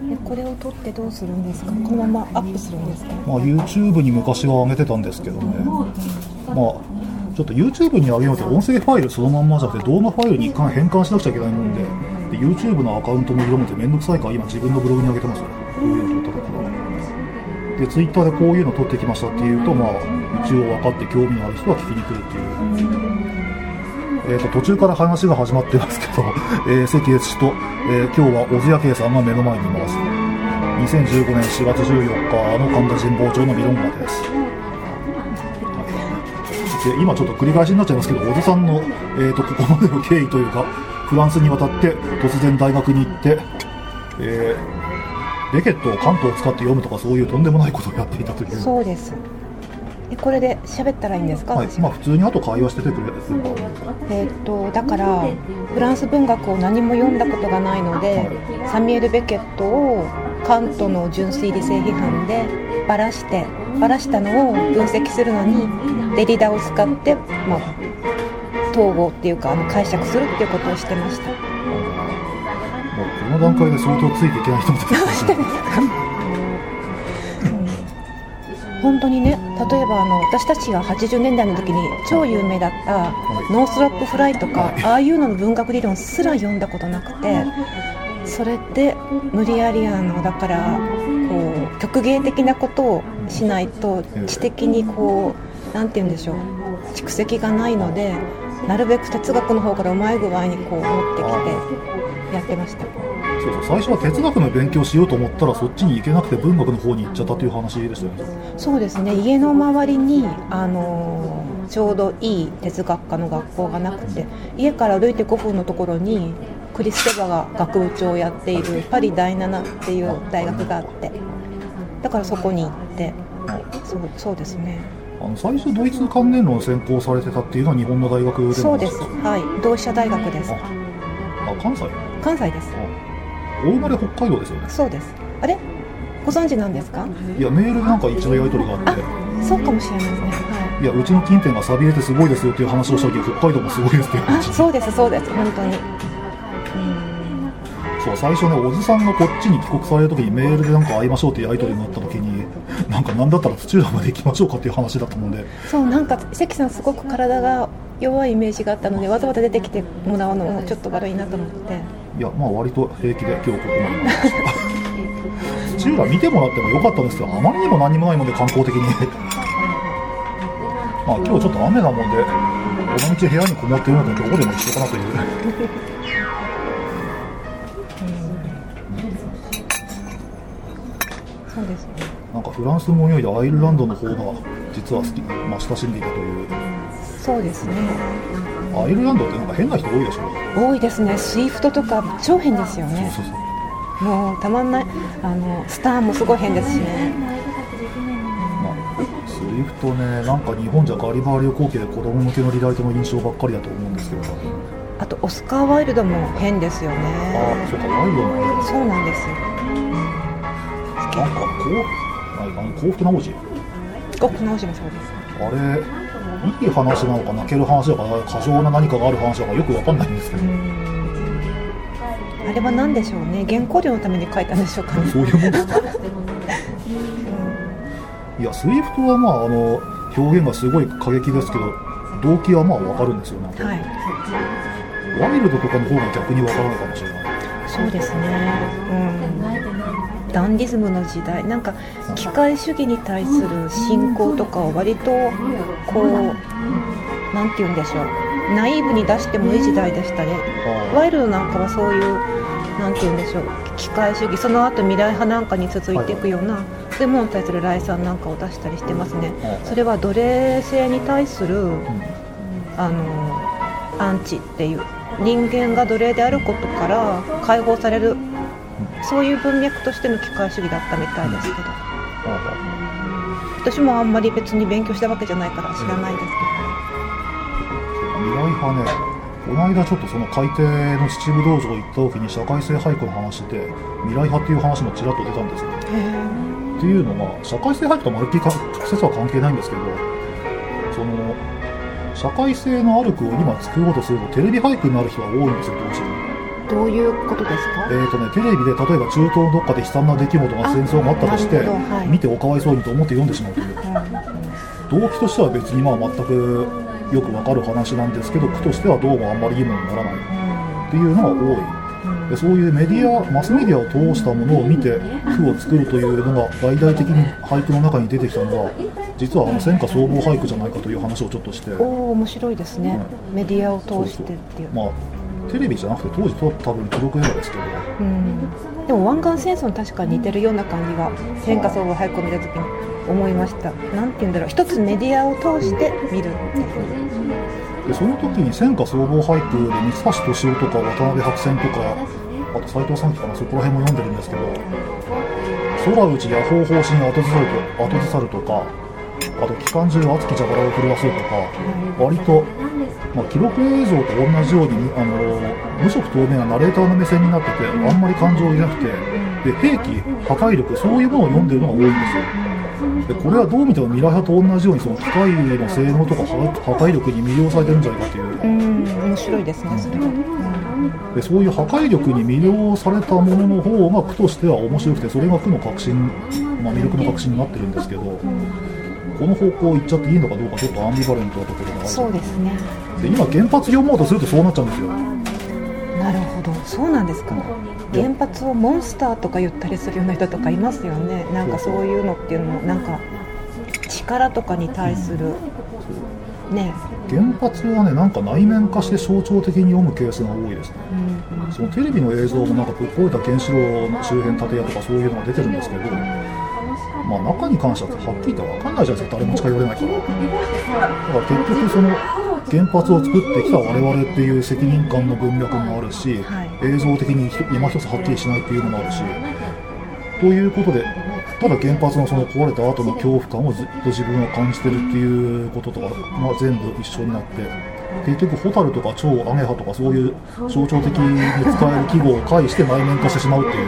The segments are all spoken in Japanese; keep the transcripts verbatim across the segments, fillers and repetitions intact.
でこれを撮ってどうするんですか？このままアップするんですか？ まあ、YouTube に昔は上げてたんですけどね、まあ、ちょっと YouTube に上げるのって音声ファイルそのまんまじゃなくて動画ファイルに一回変換しなくちゃいけないもんで、で YouTube のアカウントも広めてめんどくさいから今自分のブログに上げてますよ、こういうの撮ったところで Twitter でこういうの撮ってきましたっていうと、まあ、一応分かって興味のある人は聞きに来るっていう、えー、と途中から話が始まってますけど、えー、関越氏と、えー、今日は小津谷圭さんが目の前にいます。にせんじゅうごねんしがつじゅうよっかの神田神保町のビロンガです。で今ちょっと繰り返しになっちゃいますけど、小津さんの、えー、とここまでの経緯というか、フランスに渡って突然大学に行って、えー、ベケットを関東を使って読むとかそういうとんでもないことをやっていたという。 そうです。でこれで喋ったらいいんですか？ はい、まあ、普通にあと会話しててくれる。 えー、っとだからフランス文学を何も読んだことがないので、はい、サミュエル・ベケットをカントの純粋理性批判でばらしてばらしたのを分析するのにデリダを使って、まあ、統合っていうかあの解釈するっていうことをしてました。もうこの段階で相当ついていけない人も出てきましたね。 本当にね、例えばあの私たちがはちじゅうねんだいの時に超有名だったノースロップフライとか、ああいうのの文学理論すら読んだことなくて、それで無理やりあのだからこう曲芸的なことをしないと知的にこうなんて言うんでしょう、蓄積がないので、なるべく哲学の方からうまい具合にこう持ってきてやってました。 そうそう、最初は哲学の勉強しようと思ったらそっちに行けなくて文学の方に行っちゃったという話でしたよね。 そうですね、家の周りに、あのー、ちょうどいい哲学科の学校がなくて、家から歩いてごふんのところにクリステバが学部長をやっているパリだいななっていう大学があって、だからそこに行って、そう、そうですね。 あの最初ドイツ関連論を専攻されてたっていうのは日本の大学でも？ そうです、はい、同志社大学です。 ああ、関西？ 関西です。 お生まれ北海道ですよね。 そうです。あれご存知なんですか？ いや、メールでなんか一度やり取りがあって、 あ、そうかもしれないですね、はい、 いや、うちの近辺が錆びれてすごいですよっていう話をした時、北海道もすごいですっていう話。 あ、そうですそうです、本当に。うん、 そう、最初ね、小津さんがこっちに帰国される時にメールでなんか会いましょうっていうやり取りになった時に、なんかなんだったら土浦まで行きましょうかっていう話だったもんで、 そう、なんか関さんすごく体が弱いイメージがあったので、わざわざ出てきてもらうのもちょっと悪いなと思って。 いや、まあ割と平気で今日ここまで来ました土浦見てもらってもよかったんですけど、あまりにも何もないもんで観光的にまあ今日ちょっと雨なもんで、この道部屋にこもっているのとどこでも一緒かなというそうですね。 なんかフランスもよりアイルランドの方が実は好き、まあ、親しんでいたという。 そうですね。 アイルランドってなんか変な人多いでしょ。 多いですね。スイフトとか超変ですよね。 そうそうそう、 もうたまんない。あのスターもすごい変ですしね。 まあ、スイフトね、なんか日本じゃガリバー旅行記で子供向けのリライトの印象ばっかりだと思うんですけど、 あとオスカー・ワイルドも変ですよね。 ああ、そうか、ワイルドもある。 そうなんですよ。 なんかこう、あの幸福な王子、 幸福な王子もそうです。 あれいい話なのか泣ける話だか過剰な何かがある話だかよくわかんないんですけど、 あれは何でしょうね。原稿料のために書いたんでしょうかね。 そういうもんですかいや、スイフトはまああの表現がすごい過激ですけど、動機はまあわかるんですよね。 はい、 ワイルドとかの方が逆にわからないかもしれない。 そうですね、うん、ダンディズムの時代、なんか機械主義に対する信仰とかを割とこうなんて言うんでしょう、ナイーブに出してもいい時代でしたね。ワイルドなんかはそういうなんて言うんでしょう、機械主義、その後未来派なんかに続いていくような、はい、そういうものに対する来賛なんかを出したりしてますね。それは奴隷制に対する、うん、あのアンチっていう、人間が奴隷であることから解放される、そういう文脈としての機械主義だったみたいですけど、私もあんまり別に勉強したわけじゃないから知らないですけど、未来派ね、この間ちょっとその海底の秩父道場行った時に社会性俳句の話で未来派っていう話もちらっと出たんですよ。っていうのが社会性俳句とまるっきり直接は関係ないんですけど、その社会性のある句を今作ろうとするとテレビ俳句になる人が多いんですよ、どうしても。 どういうことですか？ えーとね、テレビで例えば中東のどっかで悲惨な出来事が戦争があったとして、はい、見ておかわいそうにと思って読んでしまうという、うん、動機としては別にまあ全くよくわかる話なんですけど、句としてはどうもあんまりいいものにならないっていうのが多い。でそういうメディア、マスメディアを通したものを見て句を作るというのが大々的に俳句の中に出てきたのは、実はあの戦火総合俳句じゃないかという話をちょっとして。 おお、面白いですね、うん、メディアを通してっていう。 そうそう、まあテレビじゃなくて当時と多分記録映画ですけど、 うん、でも湾岸戦争に確かに似てるような感じが戦火総合俳句を見た時に思いました。なんて言うんだろう、一つメディアを通して見るっていう。 でその時に戦火総合俳句で三橋敏夫とか渡辺白泉とか、あと斎藤三樹かな、そこら辺も読んでるんですけど、空打ち野砲砲身後ずさると後ずさるとか、あと機関銃熱き蛇腹を震わそうとか、割と、まあ、記録映像と同じようにあの無色透明なナレーターの目線になってて、あんまり感情を入れなくて、で兵器、破壊力、そういうものを読んでるのが多いんですよ。でこれはどう見ても未来派と同じようにその機械の性能とか破壊力に魅了されてるんじゃないかという。 うん、面白いですね、それは。 でそういう破壊力に魅了されたものの方が句としては面白くて、それが句の核心、まあ、魅力の核心になってるんですけど、この方向を行っちゃっていいのかどうかちょっとアンビバレントなところがある。 そうですね。 で今原発読もうとするとそうなっちゃうんですよ。 なるほど、そうなんですか。原発をモンスターとか言ったりするような人とかいますよね。なんかそういうのっていうのもなんか力とかに対する、うん、ね。 原発はね、なんか内面化して象徴的に読むケースが多いですね、うんうん、そのテレビの映像もなんかぶっ壊れた原子炉の周辺建屋とかそういうのが出てるんですけど、まあ、中に関してははっきり言って分かんないじゃないですか、誰も近寄れないから。だから結局その原発を作ってきた我々っていう責任感の文脈もあるし、はい、映像的に今一つはっきりしないっていうのもあるし、ということで、ただ原発のその壊れた後の恐怖感をずっと自分は感じてるっていうこととか、まあ、全部一緒になって、結局ホタルとか蝶、アゲハとかそういう象徴的に使える記号を介して内面化してしまうっていう、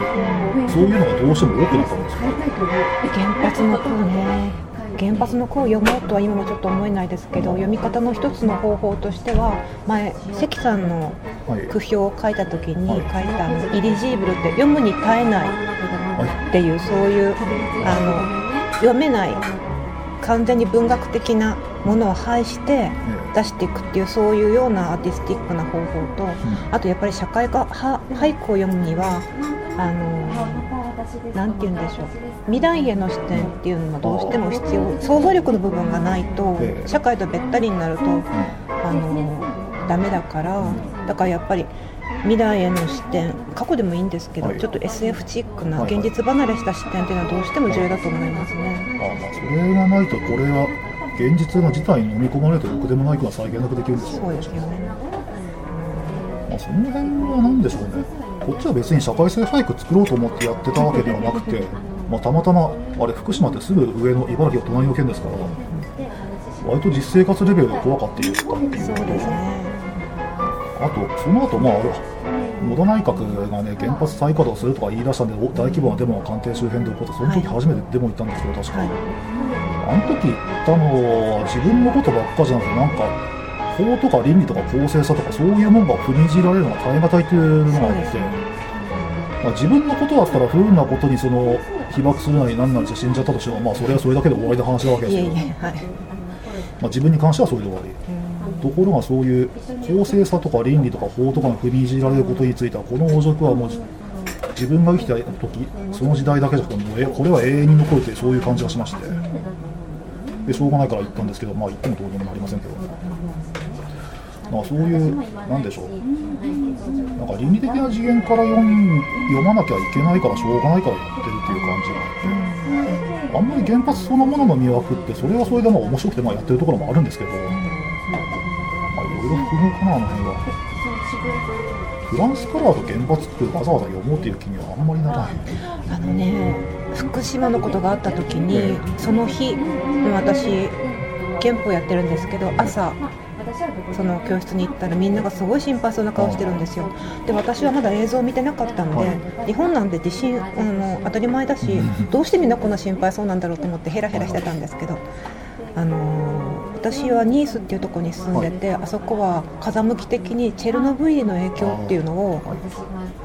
そういうのがどうしても多くなったんですよ。 原発の句ね、原発の句を読もうとは今もちょっと思えないですけど、読み方の一つの方法としては、前関さんの句評を書いた時に書いたあのイリジーブルって読むに耐えないっていう、そういうあの読めない完全に文学的なものを排して出していくっていう、そういうようなアーティスティックな方法と、あとやっぱり社会科俳句を読むにはあのなんて言うんでしょう、未来への視点っていうのもどうしても必要、想像力の部分がないと社会とべったりになるとあのダメだから、だからやっぱり未来への視点、過去でもいいんですけど、はい、ちょっと エスエフ チックな現実離れした視点っていうのはどうしても重要だと思いますね。 ああ、まあそれがないと、これは現実が自体に飲み込まれるとろくでもない子は再現なくできるんですよ。 そうですよね。 まあ、その辺は何でしょうね。こっちは別に社会性俳句作ろうと思ってやってたわけではなくて、まあ、たまたまあれ福島ってすぐ上の茨城は隣の県ですから、割と実生活レベルで怖かって言ったっていう。 そうですね。 あとその後、まあ野田内閣がね原発再稼働するとか言い出したんで、大規模なデモが官邸周辺で起こって、その時初めてデモ行ったんですけど、確かに、はい、あの時言ったのは自分のことばっかじゃなくて、なんか法とか倫理とか公正さとかそういうものが踏みにじられるのが耐え難いというのがあって、まあ、自分のことだったら不運なことにその被爆するなり何なりして死んじゃったとしても、まあ、それはそれだけで終わりの話なわけですよ。いえいえ、はい、まあ、自分に関してはそれで終わり。ところがそういう公正さとか倫理とか法とかが踏みにじられることについては、この王族はもう自分が生きた時その時代だけじゃなくて、もうえこれは永遠に残るという、そういう感じがしまして、でしょうがないから言ったんですけど、まあ言ってもどうにもなりませんけど、まあ、そういうなんでしょう、なんか倫理的な次元から読み読まなきゃいけないからしょうがないからやってるっていう感じがあって、あんまり原発そのものの魅惑って、それはそれでまあ面白くてまあやってるところもあるんですけど、いろいろ不毛かな、あの辺は。フランスからだと原発ってわざわざ読もうっていう気にはあんまりならない。 あのね、福島のことがあった時に、その日私憲法やってるんですけど、朝その教室に行ったらみんながすごい心配そうな顔してるんですよ。で、私はまだ映像を見てなかったんで、はい、日本なんで地震あの当たり前だし、どうしてみんなこんな心配そうなんだろうと思ってヘラヘラしてたんですけど、あのー、私はニースっていうところに住んでて、はい、あそこは風向き的にチェルノブイリの影響っていうのを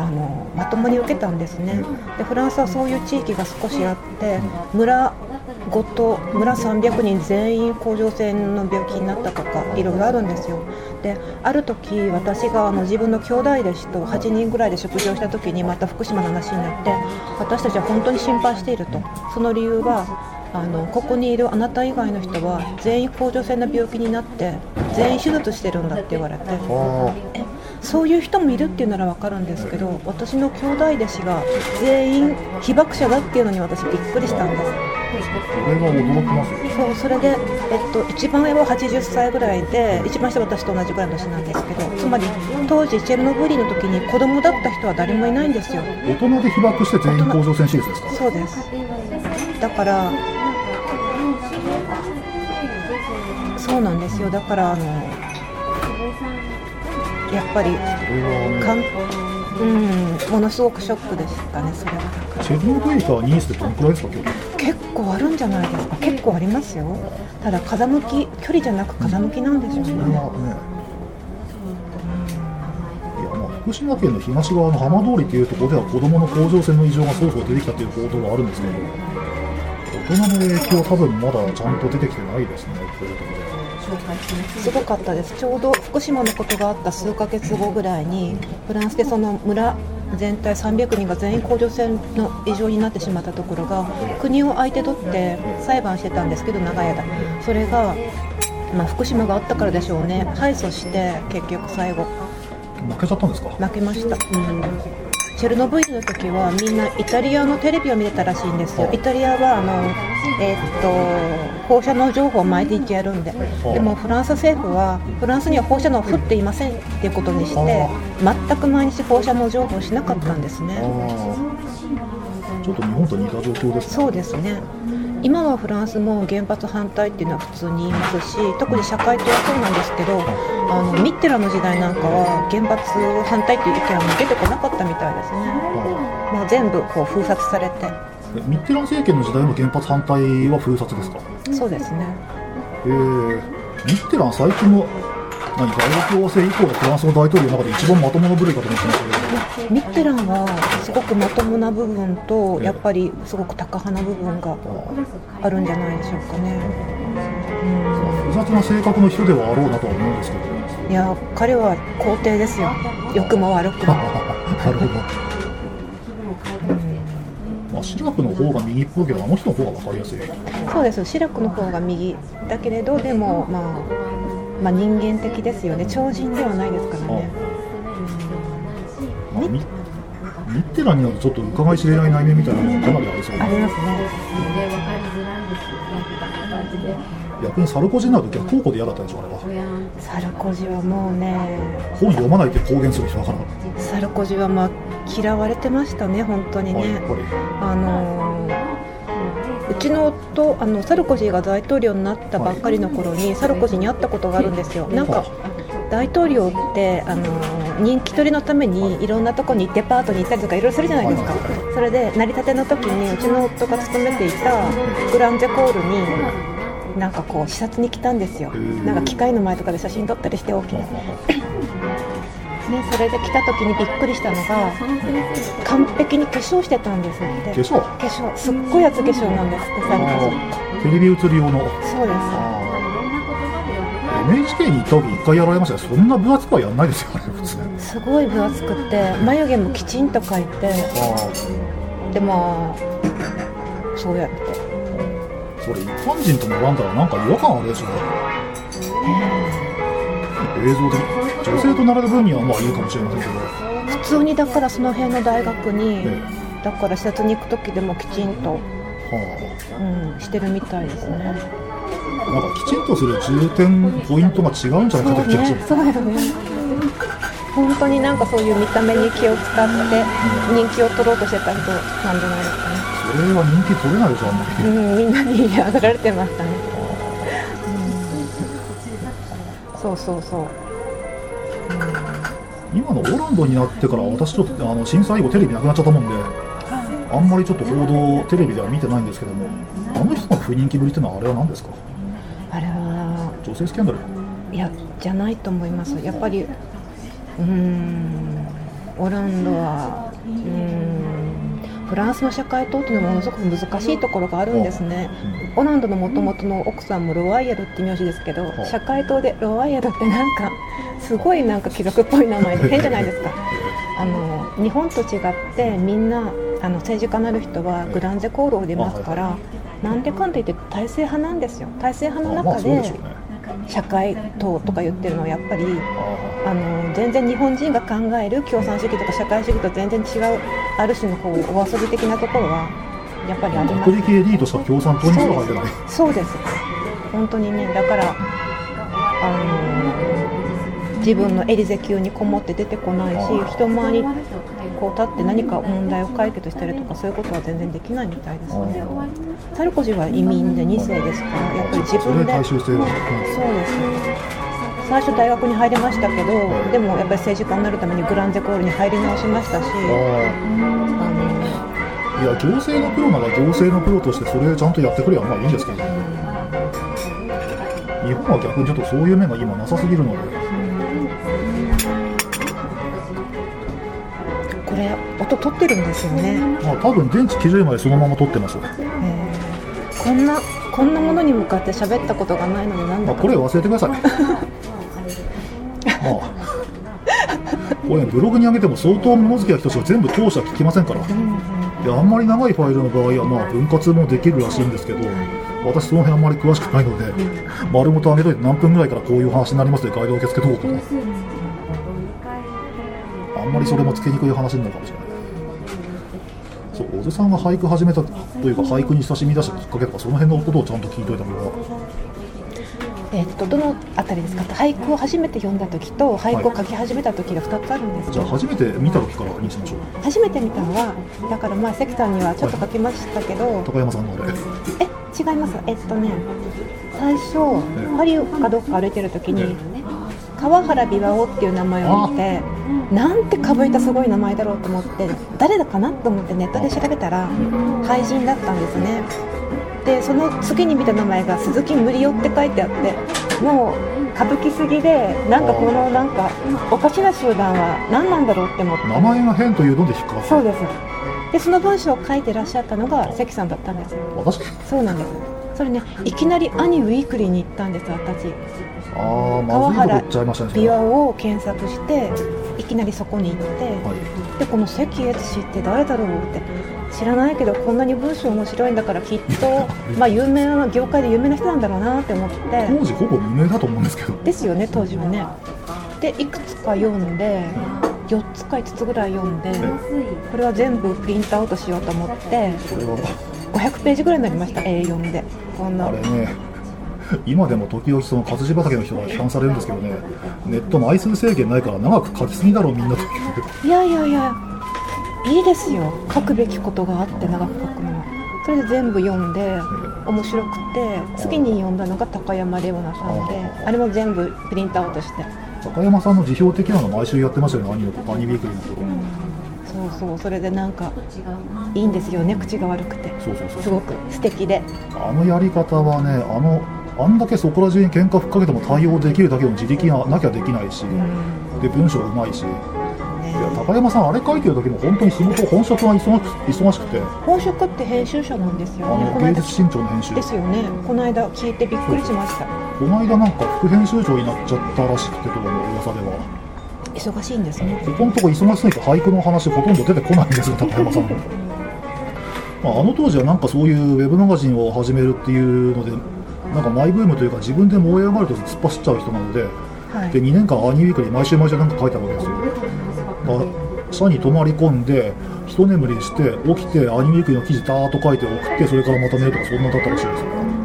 あのまともに受けたんですね。でフランスはそういう地域が少しあって、村ごと村さんびゃくにん全員甲状腺の病気になったとかいろいろあるんですよ。である時私があの自分の兄弟弟子とはちにんぐらいで食事をした時にまた福島の話になって、私たちは本当に心配していると。その理由はあのここにいるあなた以外の人は全員甲状腺の病気になって全員手術してるんだって言われて、えそういう人もいるっていうなら分かるんですけど、私の兄弟弟子が全員被爆者だっていうのに私びっくりしたんです。 それは驚きますよ。 そうそれで、えっと、一番上ははちじゅっさいぐらいで一番下は私と同じぐらいの年なんですけど、つまり当時チェルノブイリの時に子供だった人は誰もいないんですよ。 大人で被爆して全員甲状腺手術ですか？ そうです。だからそうなんですよ。だからあのやっぱりかん、うん、ものすごくショックでしたね。それはだからチェルノブイリからニースってどのくらいですか？距離結構あるんじゃないですか。結構ありますよ。ただ風向き距離じゃなく風向きなんでしょうね。 それはね、いやまあ福島県の東側の浜通りというところでは子どもの甲状腺の異常がそろそろ出てきたという報道があるんですけど、大人の影響は多分まだちゃんと出てきてないですね。こういうところではすごかったです。ちょうど福島のことがあった数ヶ月後ぐらいにフランスでその村全体さんびゃくにんが全員甲状腺の異常になってしまったところが国を相手取って裁判してたんですけど、長い間それが、まあ、福島があったからでしょうね、敗訴して結局最後負けちゃったんですか？ 負けました、うん、チェルノブイリの時はみんなイタリアのテレビを見てたらしいんですよ。イタリアはあの、えー、っと放射能情報を毎日やるんで、でもフランス政府はフランスには放射能降っていませんっていうことにして全く毎日放射能情報をしなかったんですね。 ちょっと日本と似た状況ですね。 そうですね。今はフランスも原発反対っていうのは普通に言いますし、特に社会党はそうなんですけど、あのミッテランの時代なんかは原発反対っていう意見はもう出てこなかったみたいですね、まあ、全部こう封殺されて。 ミッテラン政権の時代の原発反対は封殺ですか？ そうですね。 えー、ミッテラン最近の何か大共和制以降のフランスの大統領の中で一番まともな部類かと思ってましたけど、 ミッテランはすごくまともな部分とやっぱりすごくタカ派な部分があるんじゃないでしょうかね。 うん、複雑な性格の人ではあろうなとは思うんですけど、 いや彼は皇帝ですよ、良くも悪くも。 なるほど、まあ、シラクの方が右っぽいけどあの人の方が分かりやすい。 そうです、シラクの方が右だけれど、でも、まあ、まあ人間的ですよね。超人ではないですからね。 ああ、まあ、ミ, ミッテランになるとちょっと伺い知れない内面みたいなのがかなりありそうな。 ありますね。 逆にサルコジになるときは高校で嫌だったでしょあれは。 サルコジはもうね、 本読まないって公言する人だから。 サルコジはまあ嫌われてましたね、本当にね。 あ、やっぱりあのー、うちの夫、あのサルコジが大統領になったばっかりの頃に、はい、サルコジに会ったことがあるんですよ。なんか大統領ってあのー、人気取りのためにいろんなとこにデパートに行ったりとかいろいろするじゃないですか。それで成り立ての時にうちの夫が勤めていたグランジェコールになんかこう視察に来たんですよ。なんか機械の前とかで写真撮ったりして大きなね、それで来た時にびっくりしたのが完璧に化粧してたんですって。 化粧？ 化粧すっごい厚化粧なんですって。サルコジテレビ映る用の。 そうです。 エヌエイチケー に行った時いっかいやられましたよ。そんな分厚くはやらないですよあれ普通。 すごい分厚くて眉毛もきちんと描いて、でもそうやってそれ一般人と並んだらなんか違和感あるでしょ、えー、映像的女性と並ぶ分にはまあいいかもしれませんけど、 普通にだからその辺の大学に、 えー、 だから視察に行く時でもきちんと、はあ、うん、してるみたいですね。 なんかきちんとする重点ポイントが違うんじゃないかという気がします。 そうですね。本当になんかそういう見た目に気を使って人気を取ろうとしてた人なんじゃないですかね。 それは人気取れないでしょあんまり、 うん、みんなに上がられてましたね、うん、そうそうそう、うん、 今のオランドになってから私ちょっとあの震災以後テレビなくなっちゃったもんで、あんまりちょっと報道テレビでは見てないんですけども、あの人の不人気ぶりってのはあれは何ですか？ あれは女性スキャンダル？ いやじゃないと思います。やっぱりうーんオランダはうーんフランスの社会党っていうのはものすごく難しいところがあるんですね。オランダの元々の奥さんもロワイヤルって名字ですけど、社会党でロワイヤルってなんかすごいなんか貴族っぽい名前で変じゃないですか。あの日本と違ってみんなあの政治家になる人はグランゼコールを出ますから、なんでかんで言って体制派なんですよ。体制派の中で社会党とか言ってるのはやっぱりあの全然日本人が考える共産主義とか社会主義と全然違うある種のこうお遊び的なところはやっぱりあります。 学歴エリートしか共産党にしか入ってない。 そうです。本当にね、だからあの自分のエリゼ級にこもって出てこないし、人前にこう立って何か問題を解決したりとかそういうことは全然できないみたいですね。サルコジは移民でに世ですからやっぱり自分で、 それ大衆性が、うん、 そうです。最初大学に入りましたけど、はい、でもやっぱり政治家になるためにグランゼコールに入り直しましたし、あのいや行政のプロなら行政のプロとしてそれちゃんとやってくればまあいいんですけど、うん、日本は逆にちょっとそういう面が今なさすぎるので、 これ音取ってるんですよね。 まあ多分電池切れるまでそのまま取ってますよ。 えー、こんなこんなものに向かって喋ったことがないのでなんだか、 まあ、これ忘れてください。まあこれ、ね、ブログに上げても相当物好きな人しか全部当社聞きませんから、うんうん、いやあんまり長いファイルの場合はまあ分割もできるらしいんですけど、私その辺あんまり詳しくないので、うん、丸ごと上げといて何分ぐらいからこういう話になりますのでガイド受け付けとこうとか、あんまりそれもつけにくい話になるかもしれない。そう、小津さんが俳句始めたというか俳句に親しみ出したきっかけとかその辺のことをちゃんと聞いといた方が。 えー、っとどのあたりですか。俳句を初めて読んだ時と俳句を書き始めた時がふたつあるんです、はい、 じゃあ初めて見た時からにしましょう。 初めて見たのはだからまあ関さんにはちょっと書きましたけど、はい、 高山さんのあれえ違います。えっとね最初パリかどっか歩いてる時に、ね、川原琵琶湖っていう名前を見てなんてかぶいたすごい名前だろうと思って誰だかなと思ってネットで調べたら俳人だったんですね。でその次に見た名前が鈴木無理よって書いてあって、もう歌舞伎すぎでなんかこのなんかおかしな集団は何なんだろうって思って、 名前が変というので引っかかった。 そうです。でその文章を書いてらっしゃったのが関さんだったんですよ。 私？ そうなんです。それねいきなりアニウィークリーに行ったんです私。 あ川原琵琶湖を検索していきなりそこに行って、はい、でこの関悦氏って誰だろうって知らないけどこんなに文章面白いんだからきっとまあ有名な業界で有名な人なんだろうなって思って。 当時ほぼ無名だと思うんですけど。 ですよね当時はね。でいくつか読んでよっつかいつつぐらい読んで、これは全部プリントアウトしようと思ってごひゃくページぐらいになりました。 エーよん でこんなあれね。今でも時々その活字畑の人が批判されるんですけどね、ネットの枚数制限ないから長く書きすぎだろうみんなと。 いやいやいやいいですよ書くべきことがあって長く書くのは。それで全部読んで面白くて次に読んだのが高山レオナさんで、あれも全部プリントアウトして。 高山さんの辞表的なの毎週やってましたよね、アニメとかアニビークリーのところ、 うん、そうそう。それでなんかいいんですよね口が悪くて。 そうそうそう、 すごく素敵で、あのやり方はね、あのあんだけそこら中に喧嘩ふっかけても対応できるだけの自力がなきゃできないし、うん、で文章うまいし、ね、いや高山さんあれ書いてる時も本当に仕事本職が 忙, 忙しくて。 本職って編集者なんですよね。 あの芸術新潮の編集ですよね。この間聞いてびっくりしました。 この間なんか副編集長になっちゃったらしくて、どうも噂では忙しいんですね。 ここのとこ忙しすぎて俳句の話ほとんど出てこないんですよ高山さんも。まあ、あの当時はなんかそういうウェブマガジンを始めるっていうのでなんかマイブームというか自分で燃え上がると突っ走っちゃう人なので、はい、でにねんかんアニウィークに毎週毎週なんか書いたわけですよ。だから社に泊まり込んで一眠りして起きてアニウィークの記事ダーッと書いて送ってそれからまた寝るとかそんなだったらしいですよ。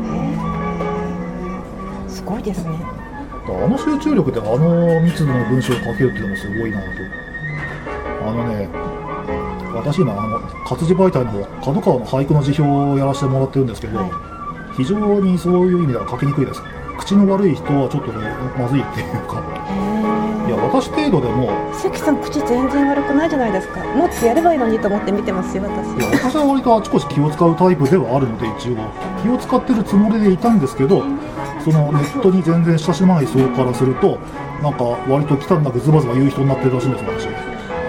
すごいですね。 だからあの集中力であの密度の文章を書けるっていうのもすごいなと。あのね私今あの活字媒体の方角川の俳句の辞表をやらせてもらってるんですけど、はい、非常にそういう意味では書きにくいです。口の悪い人はちょっとまずいっていうか、いや私程度でも関さん口全然悪くないじゃないですか。もっとやればいいのにと思って見てますよ私。 いや私は割とあちこち気を使うタイプではあるので一応気を使ってるつもりでいたんですけど、そのネットに全然親しまない層からするとなんか割と忌憚なくズバズバ言う人になってるらしいんです私。 え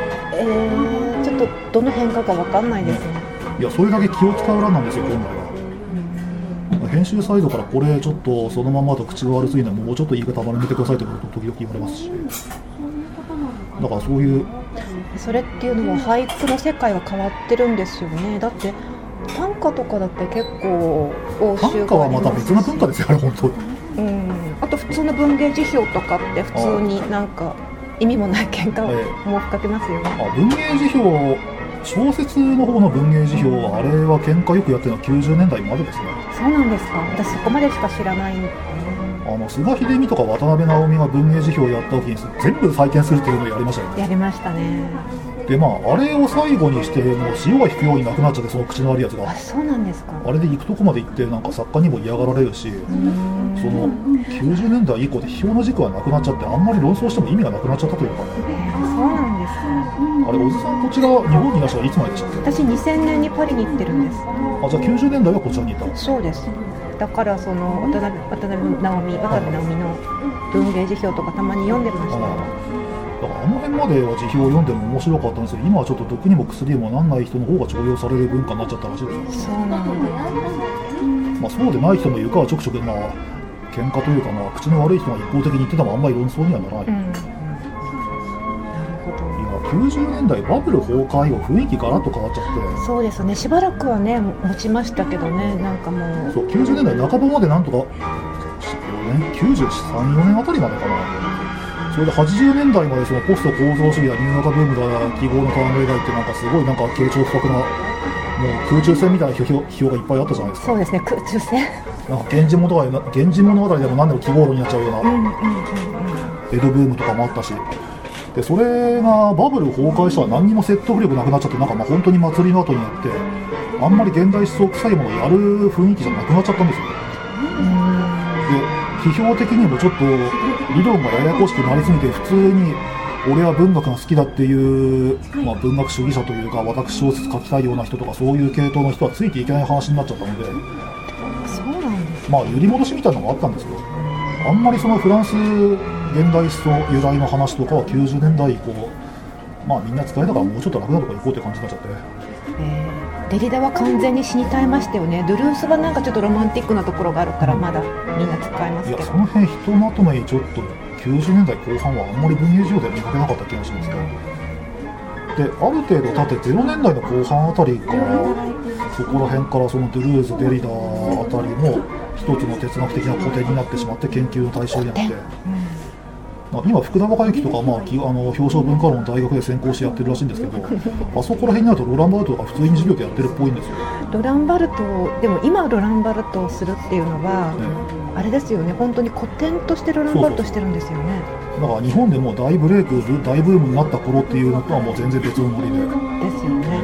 ー、ちょっとどの辺かが分かんないですね。 いやそれだけ気を使う欄なんですよ本来は。編集サイドからこれちょっとそのままだと口が悪すぎないもうちょっと言い方丸めてくださいということを時々言われますし、だからそういうそれっていうのは俳句の世界は変わってるんですよね。だって短歌とかだって結構応短歌はまた別な文化ですよね本当に。 うん、あと普通の文芸辞表とかって普通になんか意味もない喧嘩も吹っかけますよね。 あ文芸辞表小説の方の文芸辞表はあれは喧嘩よくやってるのはきゅうじゅうねんだいまでですね。 そうなんですか。私そこまでしか知らない。 あの菅秀美とか渡辺直美が文芸辞表をやった時に全部再建するっていうのをやりましたよね。 やりましたね。 でまあ、あれを最後にしてもう潮が引くようになくなっちゃってその口の悪いやつが。 あ、そうなんですか。 あれで行くとこまで行ってなんか作家にも嫌がられるし、そのきゅうじゅうねんだい以降で批評の軸はなくなっちゃってあんまり論争しても意味がなくなっちゃったというか、ね、 えー、そうなんですか。 あれ小津さんこちら日本にいらっしゃるいつまででしたっけ。 私にせんねんにパリに行ってるんです。 あ、じゃあきゅうじゅうねんだいはこちらにいた。 そうです。だからその渡辺、渡辺直美渡辺直美の文芸辞表とかたまに読んでました。 あだからあの辺までは辞表を読んでも面白かったんですけど今はちょっと毒にも薬にもなんない人の方が重用される文化になっちゃったらしいです。 そうなんだ。 まあそうでない人もいるからちょくちょくまあ喧嘩というかまあ口の悪い人が一方的に言っててもあんまり論争にはならない、うん、なるほど。いやきゅうじゅうねんだいバブル崩壊後雰囲気ガラッと変わっちゃって。そうですねしばらくはね持ちましたけどね。なんかもうそうきゅうじゅうねんだいなかばまでなんとかきゅうじゅうさん、よねんあたりまでかな。それではちじゅうねんだいまでそのポスト構造主義やニューナカブームだ記号の考えだってなんかすごいなんか傾聴不覚なもう空中戦みたいな批評、批評がいっぱいあったじゃないですか。 そうですね空中戦なんか源氏物語源氏物語でも何でも記号論になっちゃうような、うんうんうんうん、江戸ブームとかもあったしでそれがバブル崩壊したら何にも説得力なくなっちゃってなんかまあ本当に祭りの後にやってあんまり現代思想臭いものをやる雰囲気じゃなくなっちゃったんですよ。で批評的にもちょっと理論がややこしくなりすぎて普通に俺は文学が好きだっていう、まあ、文学主義者というか私小説書きたいような人とかそういう系統の人はついていけない話になっちゃったのでそうなんですまあ揺り戻しみたいなのがあったんですよ。あんまりそのフランス現代思想由来の話とかはきゅうじゅうねんだい以降まあみんな疲れたからもうちょっと楽なとこ行こうって感じになっちゃって、 えー、デリダは完全に死に絶えましたよね。ドゥルースはなんかちょっとロマンティックなところがあるからまだみんな使えますけど、 いやその辺ひとまとめにちょっときゅうじゅうねんだいこう半はあんまり文芸上では見かけなかった気がしますけど、である程度経ってゼロねんだいの後半あたりからそこら辺からそのドゥルーズデリダあたりも一つの哲学的な古典になってしまって研究の対象になって、まあ、今福田孝之とか、まあ、あの表彰文化論を大学で専攻してやってるらしいんですけどあそこら辺になるとロランバルトが普通に授業でやってるっぽいんですよ。 ロランバルトでも今ロランバルトをするっていうのは、ね、あれですよね本当に古典としてロランバルトしてるんですよね。そうそうだから日本でも大ブレイク大ブームになった頃っていうのとはもう全然別のノリでですよね、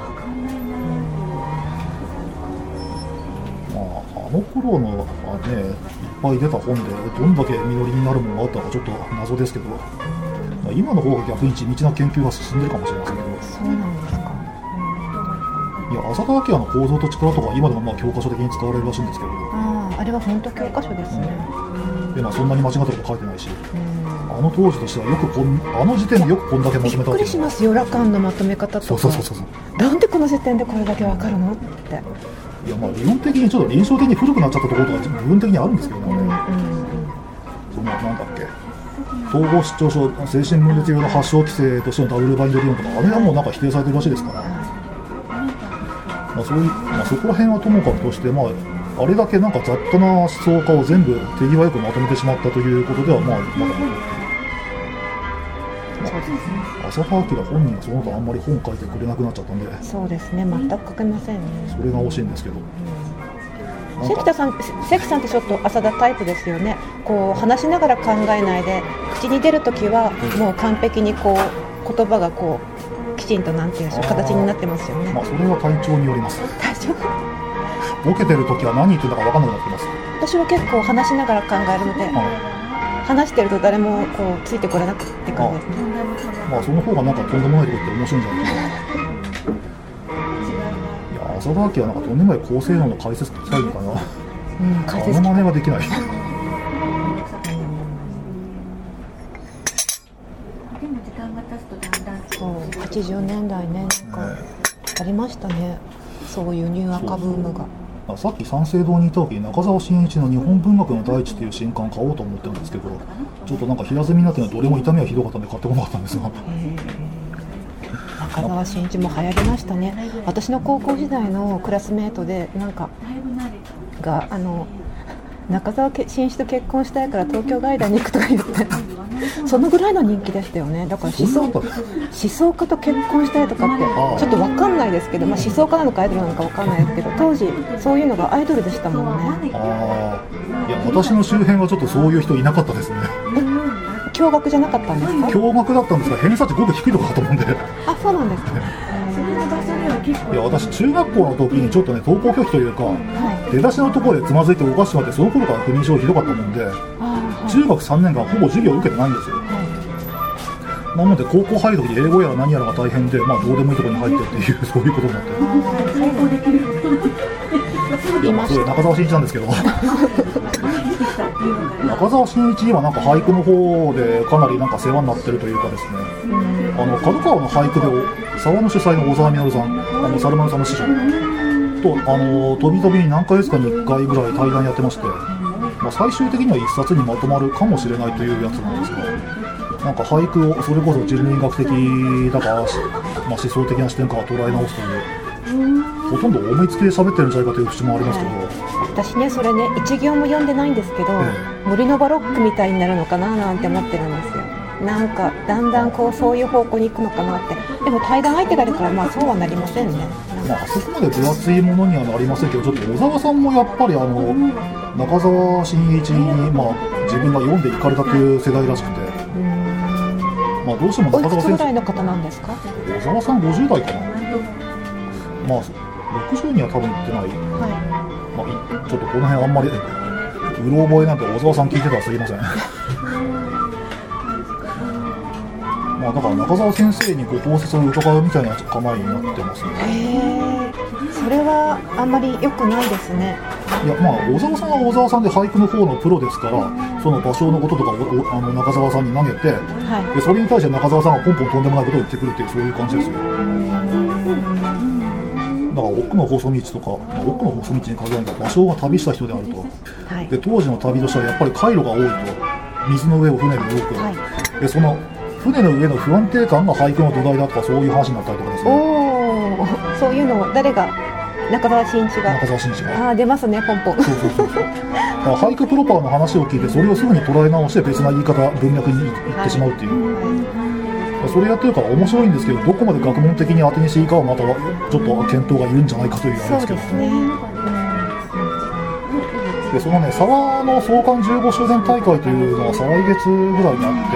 うん、まああの頃のねいっぱい出た本でどんだけ実りになるものがあったのかちょっと謎ですけど、うん、今の方が逆に地道な研究が進んでるかもしれませんけど。 そうなんですか。 いや浅田彰の構造と力とか今でもまあ教科書的に使われるらしいんですけど、 ああ、あれは本当教科書ですね、 うん、でまあそんなに間違ったこと書いてないし、うん、あの当時としてはよくこんあの時点でよくこんだけまとめたって。 びっくりしますよラカンのまとめ方とか。 そうそうそうそうなんでこの時点でこれだけわかるのって。 いやまあ理論的にちょっと臨床的に古くなっちゃったところとか部分的にあるんですけどね、うんうんうん、そのなんだっけ統合失調症精神分裂用の発症規制としてのダブルバインド理論とかあれはもうなんか否定されてるらしいですから、まあそういうまあ、そこら辺はともかくとして、まあ、あれだけなんか雑多な思想家を全部手際よくまとめてしまったということではまあまだまだ、まあ、浅田彰本人がその後あんまり本書いてくれなくなっちゃったんで。 そうですね全く書けませんね。 それが惜しいんですけど、 うん、関田さん関さんってちょっと浅田タイプですよね。こう話しながら考えないで口に出るときはもう完璧にこう言葉がこうきちんとなんていうんでしょう形になってますよね。 まあそれは体調によります。 体調ボケてるときは何言ってるのか分かんなくなってます。 私は結構話しながら考えるので、はい、話してると誰もこうついてこれなくって感じですね。 まあその方がなんかとんでもないとこって面白いんじゃないかな。いや浅田彰はなんかとんでもない高性能の解説したいのかな、うん、解説あの真似はできないはちちじゅうねんだいね、なんかありましたね、そういうニューアカブームが。 さっき三省堂にいた時に中澤慎一の日本文学の大地っていう新刊買おうと思ってるんですけど、ちょっとなんか平積みになってるのどれも痛みはひどかったんで買ってこなかったんですが、 中澤慎一も流行りましたね。私の高校時代のクラスメートでなんかがあの中澤慎一と結婚したいから東京外大に行くとか言ってそのぐらいの人気でしたよね。だから思想、思想家と結婚したいとかってちょっと分かんないですけど、まあ、思想家なのかアイドルなのか分かんないですけど、当時そういうのがアイドルでしたもんね。 あいや私の周辺はちょっとそういう人いなかったですね。 共学じゃなかったんですか？ 共学だったんですが偏差値ごく低いのかと思うんで。 あ、そうなんですか。 いや私中学校の時にちょっとね登校拒否というか、はい、出だしのところでつまずいておかしくなって、その頃から不妊症ひどかったもんで、はい、中学さんねんかんほぼ授業を受けてないんですよ、はい、なので高校入る時に英語やら何やらが大変で、まあどうでもいいところに入ってっていうそういうことになって、いやまあそれ中澤慎一なんですけど中澤慎一はなんか俳句の方でかなりなんか世話になってるというかですね、あの角川の俳句で沢の主催の小沢実さん、あの猿丸さんの師匠とあの飛び飛びに何ヶ月かにいっかいぐらい対談やってまして、まあ、最終的にはいっさつにまとまるかもしれないというやつなんですが、なんか俳句をそれこそ人類学的だか、まあ、思想的な視点から捉え直すというほとんど思いつきで喋ってるんじゃないかという節もありますけど、 私ねそれね一行も読んでないんですけど、ええ、森のバロックみたいになるのかななんて思ってるんですよ。なんかだんだんこうそういう方向に行くのかなって。でも対談相手がいるからまあそうはなりませんね。 まあ、あそこまで分厚いものにはなりませんけど、ちょっと小沢さんもやっぱりあの中澤慎一に、まあ、自分が読んでいかれたという世代らしくて、うーん、まあ、どうしても中澤先生、おいくつぐらいの方なんですか？小沢さんごじゅうだいかな、まあ、ろくじゅうには多分行ってない、はい、まあ、ちょっとこの辺あんまりうろ覚えなんて小沢さん聞いてたらすいませんまあだから中澤先生にご考説を伺うみたいな構えになってますね。 へー、それはあんまり良くないですね。 いやまあ小沢さんは小沢さんで俳句の方のプロですから、その芭蕉のこととかをあの中澤さんに投げて、はい、でそれに対して中澤さんがポンポンとんでもないことを言ってくるっていうそういう感じですよ。だから奥の細道とか、まあ、奥の細道に限らないから芭蕉が旅した人であると、はい、で当時の旅としてはやっぱり回路が多いと、水の上を船で動く、はい、でその船の上の不安定感が俳句の土台だとかそういう話になったりとかですね。 おー、そういうのを誰が中澤慎一が中澤慎一があ出ますね、ポンポン。 そうそうそうそうだから俳句プロパーの話を聞いてそれをすぐに捉え直して別な言い方文脈にいってしまうっていう、はい、それやってるから面白いんですけど、どこまで学問的に当てにしていいかはまたちょっと検討がいるんじゃないかというあれですけど、そうですね、でそのね沢の創刊じゅうごしゅうねん大会というのが再来月ぐらいにあって、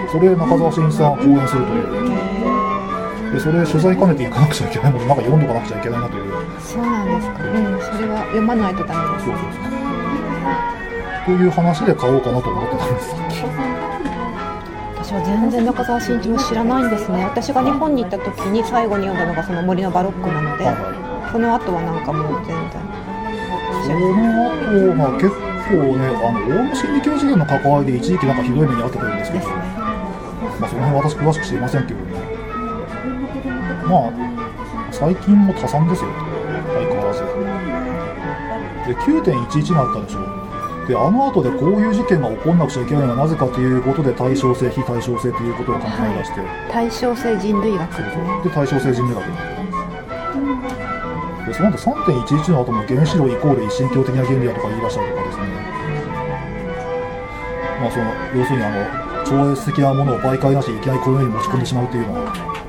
それで中澤慎一さんが講演するという、でそれ取材兼ねていかなくちゃいけないので、なんか読んどかなくちゃいけないなという。 そうなんですか、うん、それは読まないとダメです。そうそうそうという話で買おうかなと思ってたんです。 私は全然中澤慎一も知らないんですね。私が日本に行った時に最後に読んだのがその森のバロックなので、はいはい、その後はなんかもう全然その後、まあ、結構ねあのオウム真理教事件の関わりで一時期なんかひどい目に遭ってくるんですけど、ね、まあ、その辺私詳しく知りませんけどね、まあ最近も多産ですよ相変わらずで きゅうてんいちいち になったでしょ。であの後でこういう事件が起こんなくちゃいけないのはなぜかということで対称性非対称性ということを考え出して、はい、 対称性人類学ですね。 で対称性人類学でその後 さんてんいちいち の後も原子炉イコール一神教的な原理だとか言い出したりとかですね、まあその要するにあの超越的なものを媒介なしにいきなりこのように持ち込んでしまうというのは、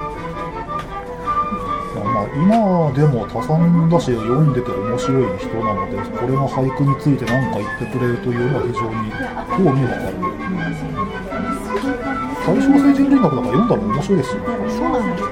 まあ、今でも多産だし読んでて面白い人なので、これの俳句について何か言ってくれるというのは非常に興味がある。対称性人類学だから読んだら面白いですよ。 そうなんですか。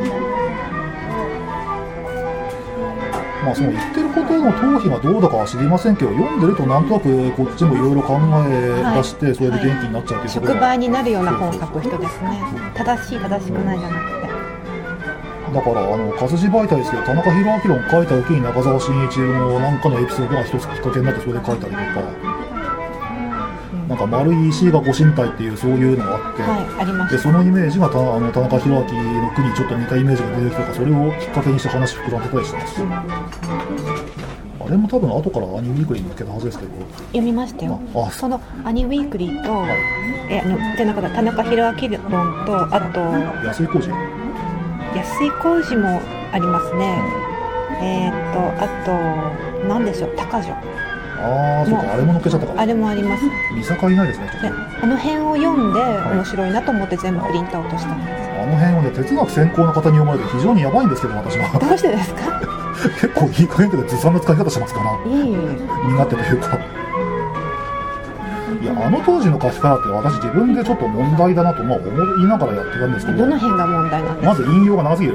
まあその言ってることの頭皮がどうだかは知りませんけど、読んでるとなんとなくこっちもいろいろ考え出して、はい、それで元気になっちゃうということが、 触媒になるような本を書く人ですね。正しい正しくないじゃなくて、 だからあの活字媒体ですけど、田中宏明論書いた時に中澤慎一の何かのエピソードが一つきっかけになってそれで書いたりとか、 なんか丸い石がご神体っていうそういうのがあって、 はい、ありまでそのイメージがたあの田中宏明の句にちょっと似たイメージが出てきたから、それをきっかけにして話膨らんでたりしてます、うん、あれも多分後からアニウィークリーに抜けたはずですけど読みましたよ。 ああそのアニウィークリーと、はい、えあのでなんか田中宏明論とあと安井浩二安井浩二もありますね、うん、えー、っとあと何でしょう高女ああそうかあれも乗っけちゃったからあれもあります。 見境ないですねちょっとであの辺を読んで面白いなと思って全部プリントアウトしたんです、 はい、あの辺はね哲学専攻の方に読まれて非常にやばいんですけど私はどうしてですか結構いい加減でずさんな使い方しますからいい苦手というかいやあの当時の書き方って私自分でちょっと問題だなとまあ思いながらやってたんですけど、 どの辺が問題なんですか。 まず引用が長すぎる。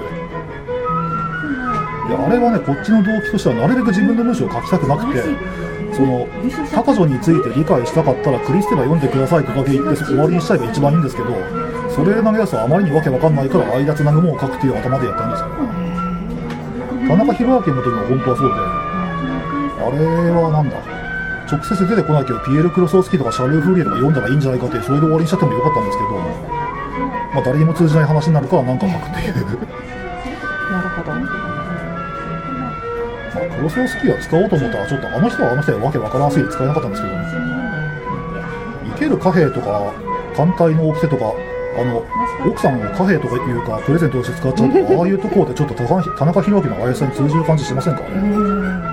いやあれはねこっちの動機としてはなるべく自分の文章を書きたくなくて、その高女について理解したかったらクリステラ読んでくださいとだけ言って終わりにしちゃえば一番いいんですけど、それ投げ出すとあまりにわけわかんないから間つなぐものを書くっていう頭でやったんですよ。田中宏明の時も本当はそうで、あれはなんだ直接出てこないけどピエール・クロソースキーとかシャルー・フーリエとか読んだらいいんじゃないかってそれで終わりにしちゃってもよかったんですけど、まあ、誰にも通じない話になるから何か書くっていうなるほど、 まあ、クロソースキーは使おうと思ったらちょっとあの人はあの人でわけわからんすぎて使えなかったんですけど、生ける貨幣とか艦隊の掟とかあの奥さんを貨幣とかいうかプレゼントとして使っちゃうとああいうところでちょっと田中宏明の怪しさに通じる感じしませんかね。 うーん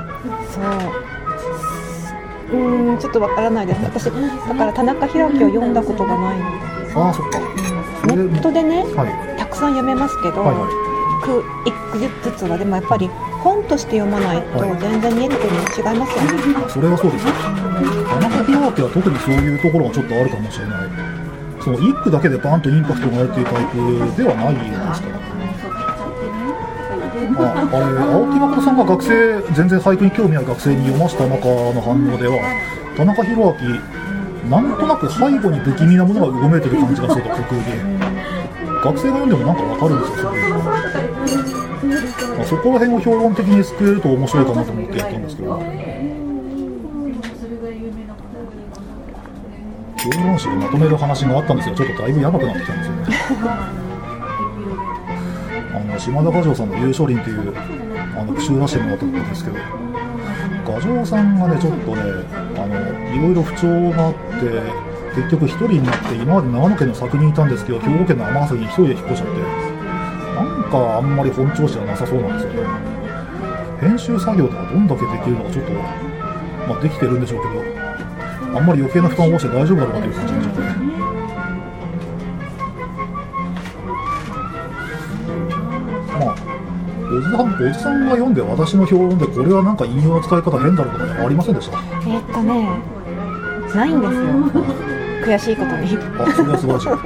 そううーんちょっとわからないです。私だから田中宏明を読んだことがないので。 ああそっか、 ネットでね、 はい、 たくさん読めますけど、はいはい、句一句ずつはでもやっぱり本として読まないと全然見えてくるの違いますよね、 はい、それはそうですよ。田中宏明は特にそういうところがちょっとあるかもしれない。その一句だけでバーンとインパクトがあるっていうタイプではないですから。あ, あれ青木誠さんが学生全然俳句に興味ある学生に読ませた中の反応では田中宏明なんとなく背後に不気味なものがうごめいてる感じがすると国語で学生が読んでもなんかわかるんですよ。そ, そこら辺を評論的に救えると面白いかなと思ってやったんですけど、評論誌でまとめる話があったんですよ。ちょっとだいぶやばくなってきたんですよねあの島田雅丈さんの優勝林っていうあの句集出してもらったんですけど、雅丈さんがねちょっとねあのいろいろ不調があって結局一人になって今まで長野県の佐久にいたんですけど兵庫県の尼崎に一人で引っ越しちゃってなんかあんまり本調子じゃなさそうなんですよね。編集作業とかどんだけできるのかちょっと、まあ、できてるんでしょうけどあんまり余計な負担をして大丈夫だろうかという感じになっちゃってね。まあおじさん、おじさんが読んで私の評論でこれはなんか引用の使い方変だろうとかありませんでした？ えー、っとねないんですよ悔しいことに。 あ、それは素晴らしい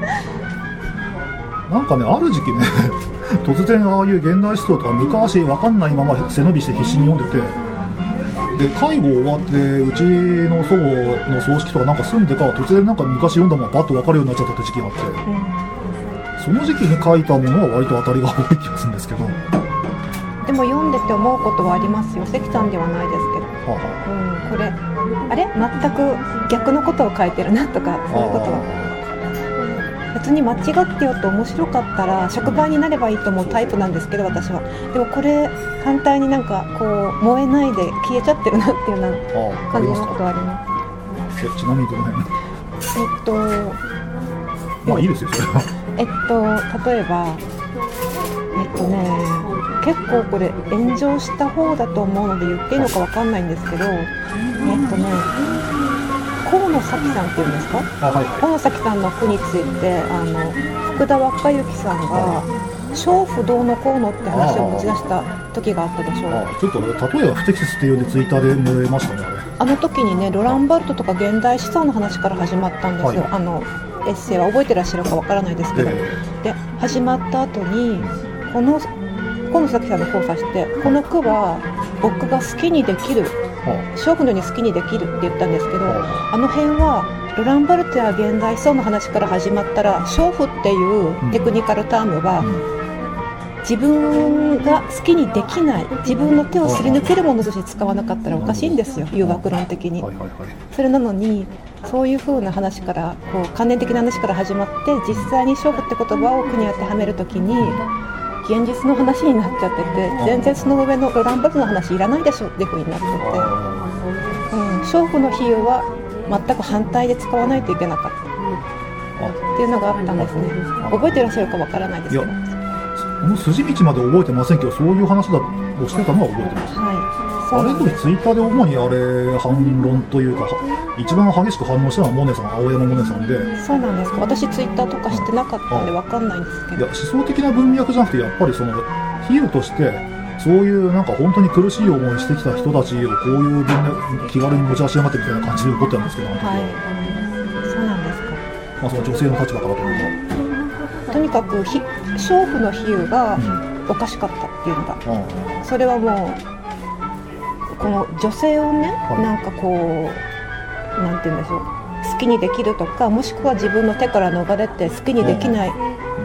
なんかねある時期ね突然ああいう現代思想とか昔分かんないまま背伸びして必死に読んでてで介護終わってうちの祖母の葬式とかなんか住んでから突然なんか昔読んだものがバッと分かるようになっちゃったって時期があって、うん、その時期に書いたものは割と当たりが多い気がするんですけど、 でも読んでて思うことはありますよ。関さんではないですけど、はあうん、これあれ全く逆のことを書いてるなとかそういうことは別に間違ってよって面白かったら触媒になればいいと思うタイプなんですけど私は。でもこれ反対になんかこう燃えないで消えちゃってるなっていうような感じのことはあります。 えちなみにどの辺？ えっとまあいいですよそれは。 えっと例えばえっとね結構これ炎上した方だと思うので言っていいのか分かんないんですけど、えっとね河野咲さんっていうんですか、はいはい、河野咲さんの句についてあの福田若幸さんが小不動の河野って話を持ち出した時があったでしょう。 ああちょっと例えば不適切っていうのでツイッターで漏れましたね。 あの時にねロランバルトとか現代思想の話から始まったんですよ、はい、あのエッセイは覚えてらっしゃるかわからないですけど、えー、で始まった後にこの河野咲さんの交差してこの句は僕が好きにできる小不動に好きにできるって言ったんですけど、あの辺はロランバルトや現代思想の話から始まったら小不っていうテクニカルタームは、 自分が好きにできない、自分の手をすり抜けるものとして使わなかったらおかしいんですよ、誘惑論的に。それなのにそういう風な話からこう関連的な話から始まって、実際に勝負って言葉を句に当てはめるときに現実の話になっちゃってて、全然その上のロランバルトの話いらないでしょっていう風になってて、うん、勝負の比喩は全く反対で使わないといけなかったっていうのがあったんですね。覚えてらっしゃるかわからないですけど、 この筋道まで覚えてませんけど、そういう話だをしてたのは覚えてます。はい、あれとツイッターで主にあれ反論というか一番激しく反応したのはモネさん、青山モネさんで。 そうなんですか。私ツイッターとかしてなかったんで分かんないんですけど、 いや思想的な文脈じゃなくて、やっぱりその比喩としてそういうなんか本当に苦しい思いしてきた人たちをこういう文脈気軽に持ち出しやがってみたいな感じで怒ってたんですけど、はい、 そうなんですか。 まあ、その女性の立場からというか、 とにかく娼婦の比喩がおかしかったっていうのが、うん、それはもうこの女性をね、はい、なんかこうなんて言うんでしょう、好きにできるとか、もしくは自分の手から逃れて好きにできない、うん、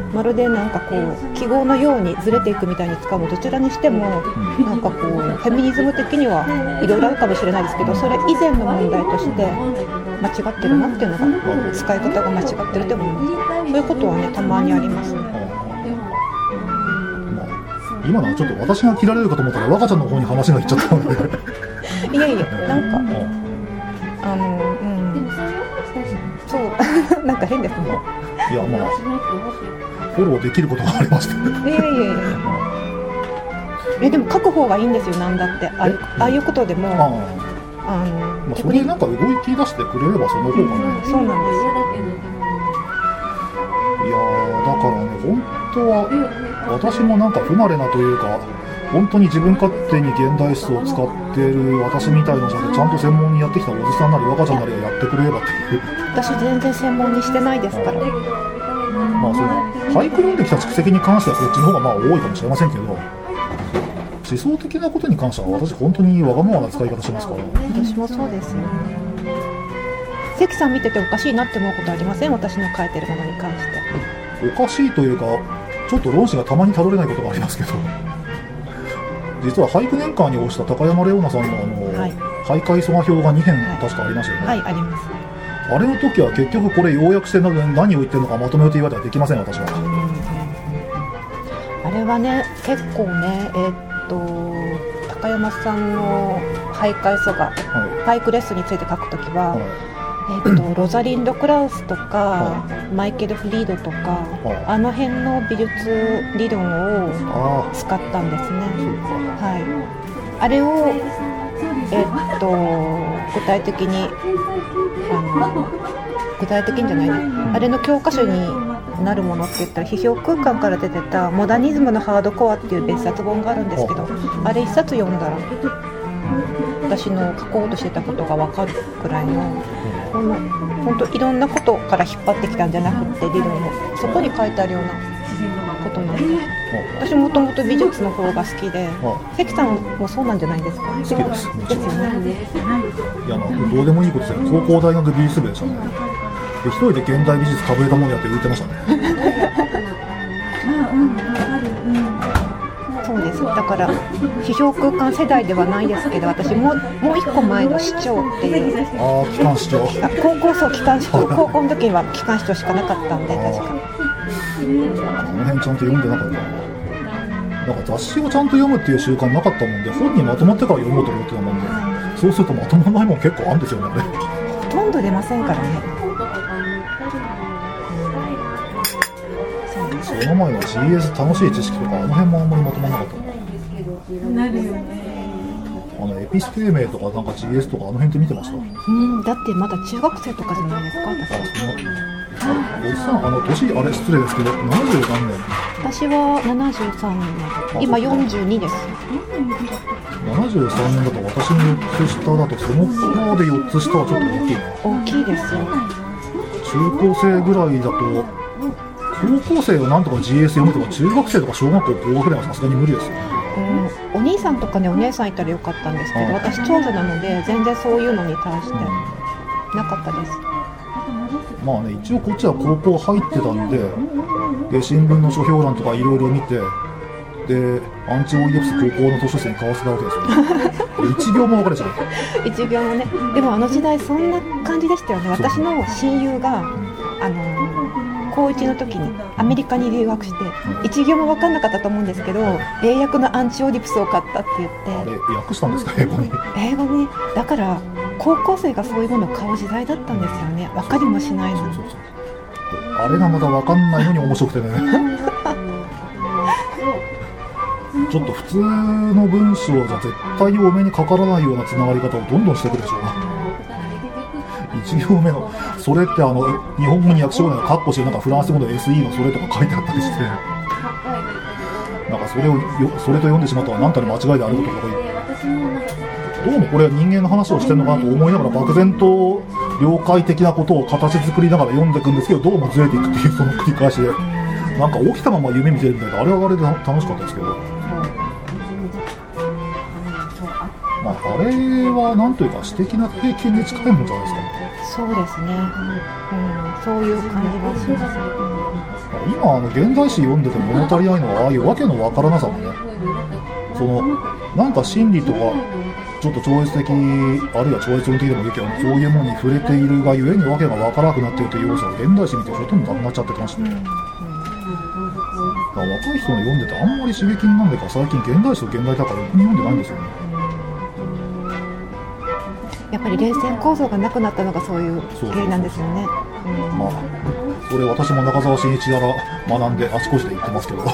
まるでなんかこう記号のようにずれていくみたいに使うもどちらにしても、うん、なんかこうフェミニズム的にはいろいろあるかもしれないですけど、それ以前の問題として間違ってるなっていうのが、使い方が間違ってると思います。そういうことはね、たまにありますね。 まあ、今のはちょっと私が切られるかと思ったら若ちゃんの方に話がいっちゃったのでいやいや、なんかあの、うん、そうなんか変ですね。 いや、まあフォローできることがありましたいやいやいやえでも書く方がいいんですよ、なんだってあああいうことでも、ああのまあ、それでなんか動き出してくれればその方がね、 うん、そうなんですよ。 いやだからね、本当は私もなんか不慣れなというか、本当に自分勝手に現代史を使っている私みたいな人でちゃんと専門にやってきたおじさんなり若ちゃんなりがやってくれればっていう。 私全然専門にしてないですから。 まあその俳句読んできた蓄積に関してはこっちの方がまあ多いかもしれませんけど、思想的なことに関しては私本当にわがままな使い方しますから。 私もそうですよ。関さん見てておかしいなって思うことありません？私の書いてるものに関して。 おかしいというか、ちょっと論旨がたまにたどれないことがありますけど、実は俳句年間に応じた高山レオナさんのあの、はい、俳諧蘇我表がにへん確かありましたよね。 はい、はい、あります。 あれの時は結局これ要約して何を言ってるのかまとめようと言われたらできません、私は。 あれはね、結構ね、えー、っと高山さんの俳諧蘇我、はい、俳句レッスンについて書くときは、はい、えー、っとロザリンド・クラウスとか、はい、マイケル・フリードとか、はい、あの辺の美術理論を使ったんですね。はい、あれを、えー、っと具体的にあの具体的にじゃないね、あれの教科書になるものって言ったら、批評空間から出てたモダニズムのハードコアっていう別冊本があるんですけど、あれ一冊読んだら私の書こうとしてたことが分かるくらいの、本当いろんなことから引っ張ってきたんじゃなくて、理論をそこに書いてあるようなことになります。私もともと美術の方が好きで、関さんもそうなんじゃないですか？ 好きです。ですよね。 いや、まあ、どうでもいいことですよ。高校大学美術部でしたね。で、一人で現代美術かぶれたものやって売ってましたね。 そうです。だから批評空間世代ではないですけど、私ももう一個前の市長っていう、 ああ、機関市長、 高校そう機関市長高校の時には機関市長しかなかったんで、確かあの辺ちゃんと読んでなかったな。なんか雑誌をちゃんと読むっていう習慣なかったもんで、本にまとまってから読もうと思ってたもんで、はい、そうするとまとまらないもん結構あるんですよね。 ほとんど出ませんからね。 その前の ジーエス 楽しい知識とかあの辺もあんまりまとまらなかったな。なるよね。あのエピステーメとかなんか ジーエス とかあの辺って見てました？ うん、だってまだ中学生とかじゃないですか、私は。 あ、おじさん、あの年あれ失礼ですけどななじゅう何年？ 私はななじゅうさんねん、今よんじゅうにです。 ななじゅうさんねんだと私のよっつ下だと、その頃でよっつ下はちょっと大きいな。 大きいですよ。 中高生ぐらいだと、高校生がなんとか ジーエス 読むとか、中学生とか小学校高学年はさすがに無理ですよね。 うん、お兄さんとかね、お姉さんいたらよかったんですけど、私長女なので全然そういうのに対してなかったです。 まあね、一応こっちは高校入ってたんで、で新聞の書評欄とかいろいろ見て、 でアンチオイデプス高校の図書室に買わせたわけですよ一行も分かれちゃう一行もね。でもあの時代そんな感じでしたよね。私の親友があの高いちの時にアメリカに留学して、うん、一行も分かんなかったと思うんですけど、英訳のアンチオイデプスを買ったって言って。 あれ訳したんですか、英語に。 英語に。だから高校生がそういうものを買う時代だったんですよね。分かりもしないのに。そうそうそう、 あれがまだ分かんないのに面白くてねちょっと普通の文章じゃ絶対にお目にかからないようなつながり方をどんどんしてくるでしょう。いち行目のそれってあの日本語に訳しようがないカッコしてなんかフランス語の エスイー のそれとか書いてあったりして、なんかそれをよそれと読んでしまったら何かの間違いであることとかどうもこれは人間の話をしてるのかなと思いながら漠然と了解的なことを形作りながら読んでいくんですけど、どうもずれていくっていうその繰り返しで、なんか起きたまま夢見てるみたいな、あれはあれで楽しかったですけど、まあ、あれはなんというか詩的な経験に近いもんじゃないですか。 そうですね、うん、そういう感じがします。 今あの現代詩読んでて物足りないのはああいうわけのわからなさもね、そのなんか心理とかちょっと超越的あるいは超越論的でもいいけど、そういうものに触れているがゆえにわけがわからなくなっているという要素が現代詩見てほとんどなくなっちゃってましたね、うんうん、だから若い人の読んでてあんまり刺激になんでか最近現代詩と現代だからよく読んでないんですよね。 やっぱり冷戦構造がなくなったのがそういう原因なんですよね。 まあそれ私も中澤真一やら学んであちこちで言ってますけどい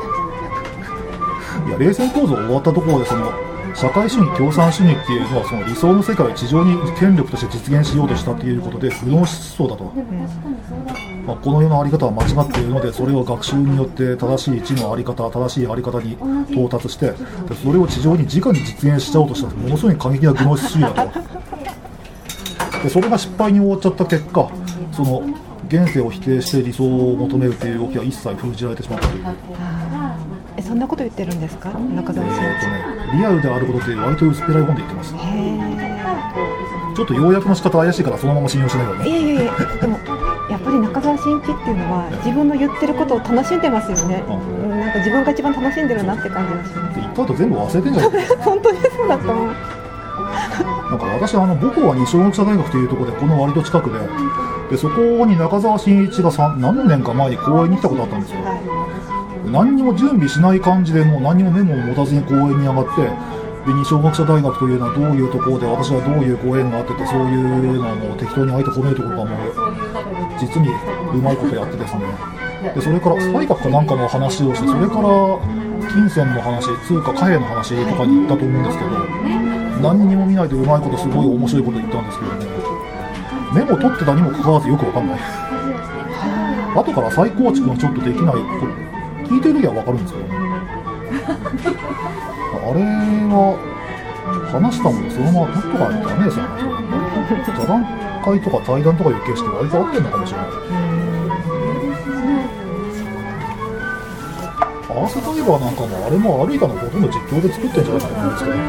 や冷戦構造が終わったところでその社会主義共産主義っていうのはその理想の世界を地上に権力として実現しようとしたということで不能失踪だと、まあ、この世の在り方は間違っているのでそれを学習によって正しい知の在り方正しい在り方に到達してでそれを地上に直に実現しちゃおうとしたものすごい過激なグノシス主義だとでそれが失敗に終わっちゃった結果その現世を否定して理想を求めるという動きは一切封じられてしまったという。 えそんなこと言ってるんですか、中澤さん。 えーとね、リアルであることって割と薄っぺらい本で言ってます。へちょっと要約の仕方怪しいからそのまま信用しないよね。 いやいやいやでもやっぱり中澤真一っていうのは自分の言ってることを楽しんでますよね、うん、なんか自分が一番楽しんでるなって感じがします。 言った後全部忘れてんじゃないですか本当にそうだと思う。 なんか私はあの母校は二松学舎大学というところでこの割と近くででそこに中澤真一が何年か前に講演に来たことあったんですよ、はい、何にも準備しない感じでもう何にもメモを持たずに講演に上がってで二松学舎大学というのはどういうところで私はどういう講演があっててそういうのをもう適当に相手褒めるところがもう実にうまいことやってですねでそれから財学かなんかの話をしてそれから金銭の話通貨貨幣の話とかに行ったと思うんですけど何にも見ないでうまいことすごい面白いこと言ったんですけどねメモ取ってたにもかかわらずよくわかんない後から再構築がちょっとできない聞いてる時はわかるんですけどねあれは話したものそのまま取っとかないとダメですよね座談会とか対談とか余計して割と合ってるのかもしれないアースダイバーなんかもあれも歩いたのほとんど実況で作ってるんじゃないかと思うんですけど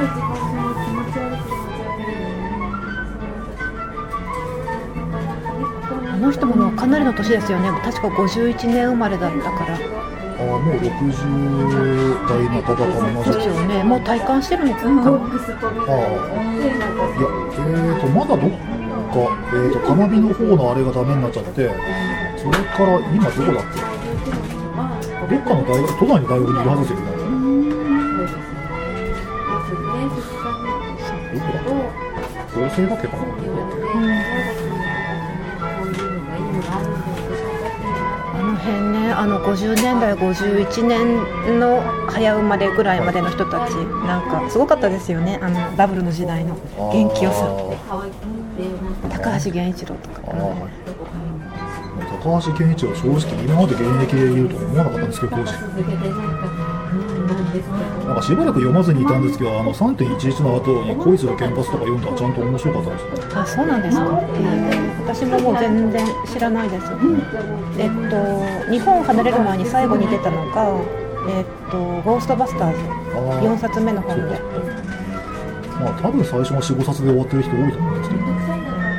あの人もかなりの年ですよね。確かごじゅういちねん生まれだったから。 ああもうろくじゅう代のパパかもですよね。もう体感してるのかな。ああいやえーとまだどっかえーとカナビの方のあれがダメになっちゃってそれから今どこだっけどっかの大学都内の大学にいるはずですよね。どこだっけ法政だっけかな。 あの辺ねあのごじゅうねんだいごじゅういちねんの早生まれぐらいまでの人たちなんかすごかったですよね。あのバブルの時代の元気よさ高橋源一郎とか高橋健一は正直今まで現役でいるとは思わなかったんですけど当時なんかしばらく読まずにいたんですけどあの さんてんいちいち の後に恋する原発とか読んだらちゃんと面白かったです。 あ、そうなんですか。私ももう全然知らないです、うん、えっと日本を離れる前に最後に出たのがえっとゴーストバスターズよんさつめの本でまあ多分最初の よん,ご 冊で終わってる人多いと思うんですけど、ね、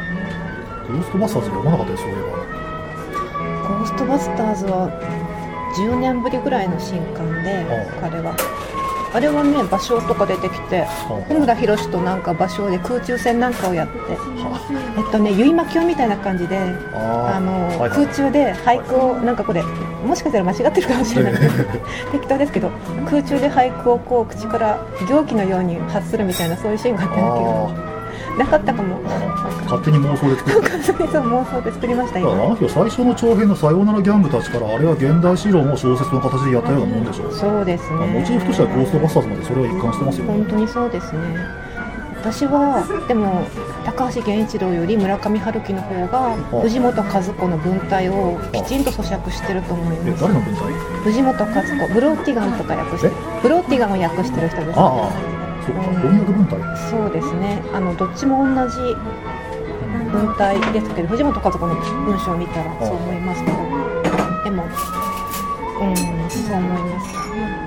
ゴーストバスターズ読まなかったですよね。 ゴーストバスターズはじゅうねんぶりぐらいの新刊で、彼はあれはね、芭蕉とか出てきて、小村博となんか芭蕉で空中戦なんかをやって、えっとね、結巻きみたいな感じで、あの、はいはい、空中で俳句を、なんかこれ、もしかしたら間違ってるかもしれない適当ですけど、空中で俳句をこう口から行気のように発するみたいな、そういうシーンがあったんだけど、なかったかも。 勝手に妄想で作った妄想で作りましたよ。 あの人最初の長編のさようならギャングたちから、あれは現代史論を小説の形でやったようなもんでしょう。 そうですね。 モチーフとしてはゴーストバスターズまでそれは一貫してますよね。 本当にそうですね。私はでも高橋源一郎より村上春樹の方が藤本和子の文体をきちんと咀嚼してると思います。 え、誰の文体？ 藤本和子、ブローティガンとか訳して、ブローティガンを訳してる人ですね。 ああ、そうか、翻訳文体。 そうですね。あのどっちも同じ文体ですけど、藤本和子の文章を見たらそう思いますけど、でも、うん、そう思います。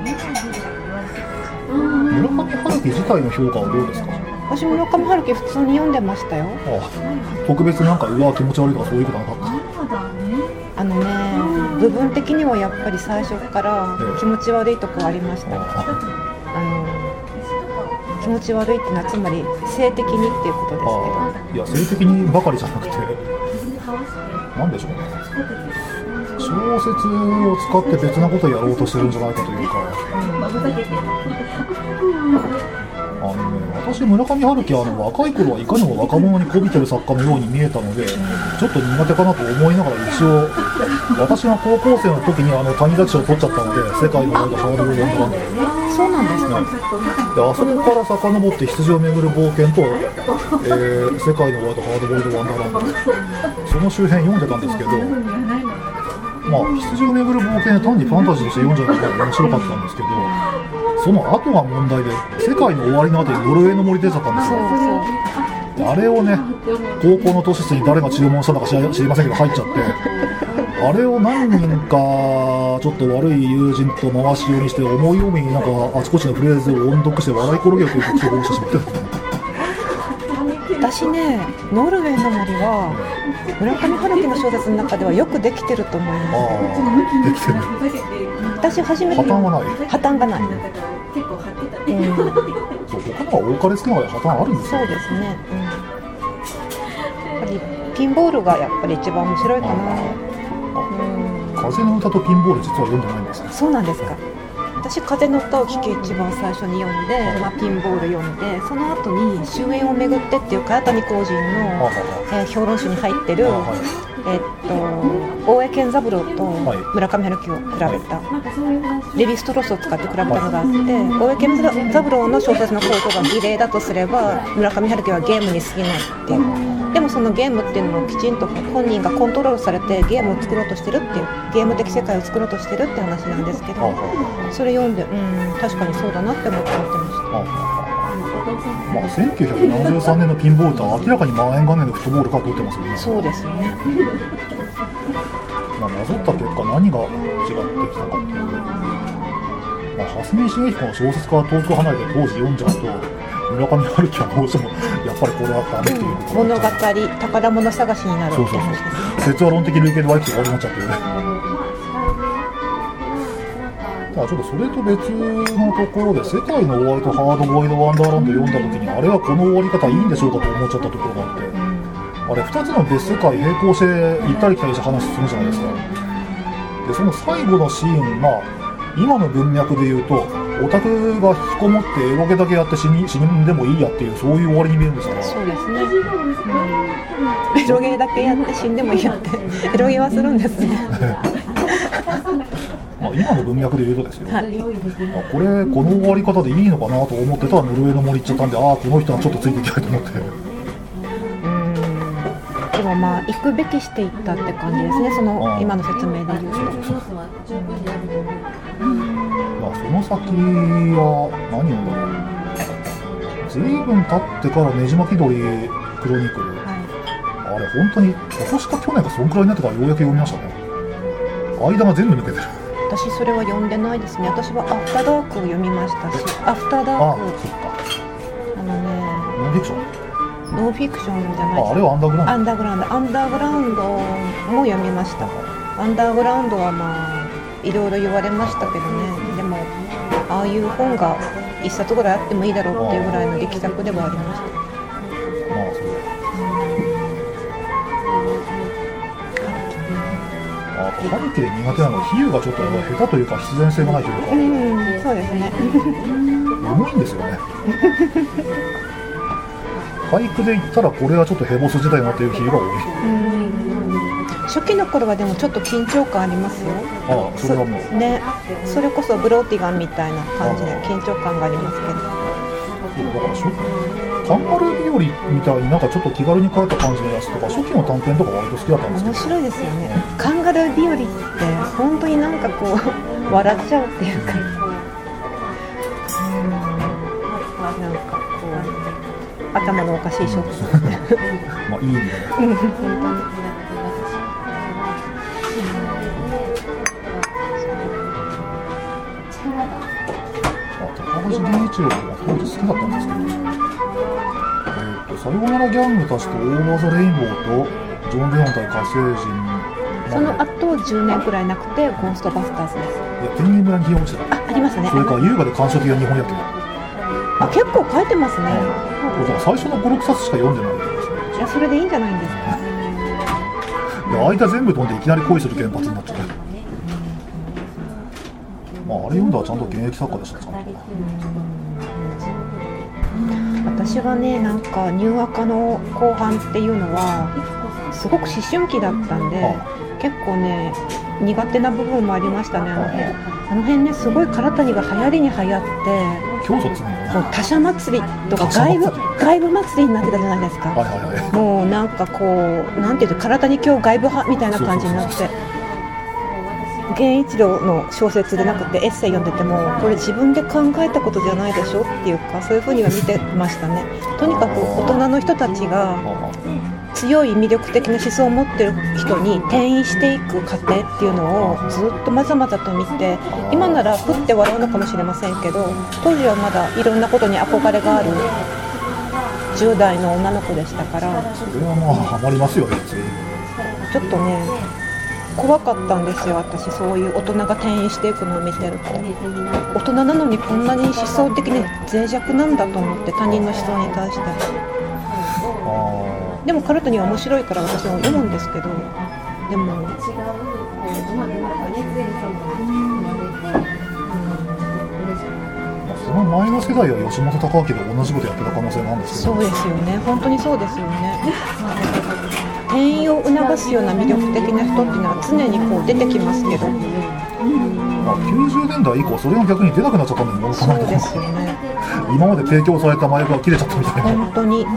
村上春樹自体の評価はどうですか？ 私も村上春樹普通に読んでましたよ。 ああ、特別なんかうわ気持ち悪いとかそういうことなかった？ あのね、部分的にはやっぱり最初から気持ち悪いとこありました。あの気持ち悪いっていうのはつまり性的にっていうことですけど、 いや性的にばかりじゃなくて、なんでしょうね、小説を使って別なことをやろうとしてるんじゃないかというか、あのね、私村上春樹はあの若い頃はいかにも若者に媚びてる作家のように見えたので、ちょっと苦手かなと思いながら、一応私が高校生の時にあの谷崎賞を取っちゃったので、世界の終わりとハードボイルドワンダーランド。 そうなんですか、 ね、であそこから遡って羊を巡る冒険と、えー、世界の終わりとハードボイルドワンダーランド、その周辺読んでたんですけど、まあ羊を巡る冒険で単にファンタジーとして読んじゃうのが面白かったんですけど、その後が問題で、世界の終わりの後にノルウェーの森出ちゃったんですよ。あれをね、高校の図書室に誰が注文したのか知りませんけど入っちゃって、あれを何人かちょっと悪い友人と回し読みして、思い思いになんかあちこちのフレーズを音読して笑い転げるという特徴をしてしまって私ね、ノルウェーの森は村上春樹の小説の中ではよくできてると思います。 あできてる。 私初めて破綻はない。 破綻がない、うん、 そう他のは多かれ少ない破綻あるんですよ。 そうですね、うん、やっぱりピンボールがやっぱり一番面白いかな。 風の歌とピンボール実は読んでないんですね。 そうなんですか。私風の歌を聴け一番最初に読んで、まあ、ピンボール読んで、その後に終焉をめぐってっていう茅谷光人の、えー、評論集に入ってる、えー、っと大江健三郎と村上春樹を比べた、はい、レヴィストロスを使って比べたのがあって、大江健三郎の小説の構造が儀礼だとすれば、村上春樹はゲームに過ぎないっていう。でもそのゲームっていうのをきちんと本人がコントロールされてゲームを作ろうとしてるっていう、ゲーム的世界を作ろうとしてるって話なんですけど、それ読んで、うん、確かにそうだなって思って見てました。 まあ、せんきゅうひゃくななじゅうさんねんのピンボールとは明らかに万円元年のフットボールから取ってますよね。 そうですよね。 まあ、なぞった結果何が違ってきたかっていう、まあ、蓮見茂彦の小説から遠く離れて当時読んじゃうと、村上春樹はどうしてもやっぱりこれはダメっていう、 うん、物語、宝物探しになるって話ですね。 説話論的類型で割り切って終わりになっちゃってるね。ただちょっとそれと別のところで、世界の終わりとハードボイルドワンダーランド読んだ時に、あれはこの終わり方いいんでしょうかと思っちゃったところがあって、うん、あれふたつの別世界並行して行ったり来たりして話するじゃないですか。でその最後のシーン、まあ今の文脈で言うと、オタクが引きこもってエロゲだけやって死に死んでもいいやっていう、そういう終わりに見えるんですから。 そうですね、うん、エロゲだけやって死んでもいいやってエロゲはするんですねまあ今の文脈で言うとですよ、はい、まあ、これこの終わり方でいいのかなと思ってたらノルウェーの森行っちゃったんで、ああこの人はちょっとついていきたいと思って。 でもまあ行くべきしていったって感じですね、その今の説明で言うと。 まあその先は何をだろう、ずいぶん経ってからねじ巻き鳥クロニクル、はい、あれ本当に今年か去年かそんくらいになってからようやく読みましたね。間が全部抜けてる。 私それは読んでないですね。私はアフターダークを読みましたし、アフターダーク、あ、そっか、あのね、 ノンフィクションノンフィクションじゃないです。 あ、あれはアンダーグラウンド。 アンダーグラウンド、アンダーグラウンドも読みました。アンダーグラウンドはまあいろいろ言われましたけどね。でもああいう本が一冊ぐらいあってもいいだろうっていうぐらいの力作ではありました。 まあそうあと春樹で苦手なのは比喩がちょっと下手というか必然性がないというか、 うん、そうですね。 重いんですよね。俳句で言ったらこれはちょっとヘボス時代になっている比喩が多い。 うん、初期の頃はでもちょっと緊張感ありますよ。 ああ、それはもうそね、それこそブローティガンみたいな感じで緊張感がありますけど。 だからしょカンガルー日和みたいになんかちょっと気軽に書いた感じのやつとか初期の短編とか割と好きだったんですけど、 面白いですよね。カンガルー日和って本当になんかこう笑っちゃうっていうか、うん、なんかこう頭のおかしい小説ですね。 まあいい意味でね。 本当に。 高橋源一郎が当時好きだったんですけど、えー、とさよならギャングたちとオーバーザレインボーとジョン・レノン対火星人まで、 その後じゅうねんくらいなくてゴーストバスターズです。 いや天元村に批評してた。 あ、ありますね。 それから優雅で感傷的な日本野球。 あ、結構書いてますね。 だから最初のご、ろくさつしか読んでないんですね。 いや、それでいいんじゃないんですか。 いや、間全部飛んでいきなり恋する原発になっちゃった。まあ、あれ読んだらちゃんと現役作家でしたね、ちゃんと。 私はね、なんかニューアカの後半っていうのはすごく思春期だったんで、 ああ結構ね苦手な部分もありましたね。あの辺あの辺ね、すごい唐谷が流行りに流行って教祖っつうのね。 こう他社祭りとか他社外部祭り外部祭りになってたじゃないですか。 はいはいはい。 もうなんかこうなんていうの、唐谷教外部派みたいな感じになって、 そうそう源一郎の小説でなくてエッセイ読んでても、これ自分で考えたことじゃないでしょっていうか、そういう風には見てましたね。とにかく大人の人たちが強い魅力的な思想を持ってる人に転移していく過程っていうのをずっとまざまざと見て、今ならふって笑うのかもしれませんけど、当時はまだいろんなことに憧れがあるじゅう代の女の子でしたから、 それはまあハマりますよね。 ちょっとね怖かったんですよ、私。そういう大人が転移していくのを見てると、大人なのにこんなに思想的に脆弱なんだと思って、他人の思想に対して。でもカルトには面白いから私も読むんですけど、でもその前の世代は吉本隆明と同じことやってた可能性なんですけど。 そうですよね、本当にそうですよね。転移を促すような魅力的な人っていうのは常にこう出てきますけど、 まあ、きゅうじゅうねんだい以降それが逆に出なくなっちゃったんで、もうそうですよね。 今まで提供された麻薬が切れちゃったみたいな。 本当に。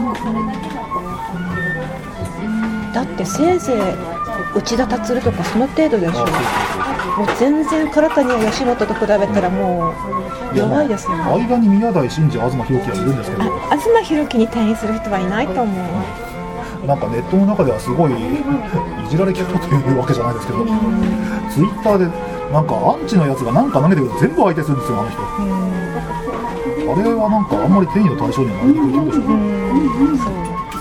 だってせいぜい内田達とかその程度でしょ。もう全然唐谷や吉本と比べたらもう弱いですよね。 まあ、間に宮台真司、東博樹はいるんですけど、 あ、東博樹に転移する人はいないと思う。 なんかネットの中ではすごいいじられキャラというわけじゃないですけど、ツイッターでなんかアンチのやつがなんか投げてくると全部相手するんですよ、あの人。あれはなんかあんまり転移の対象にはなりにくい人でしょうね。 そう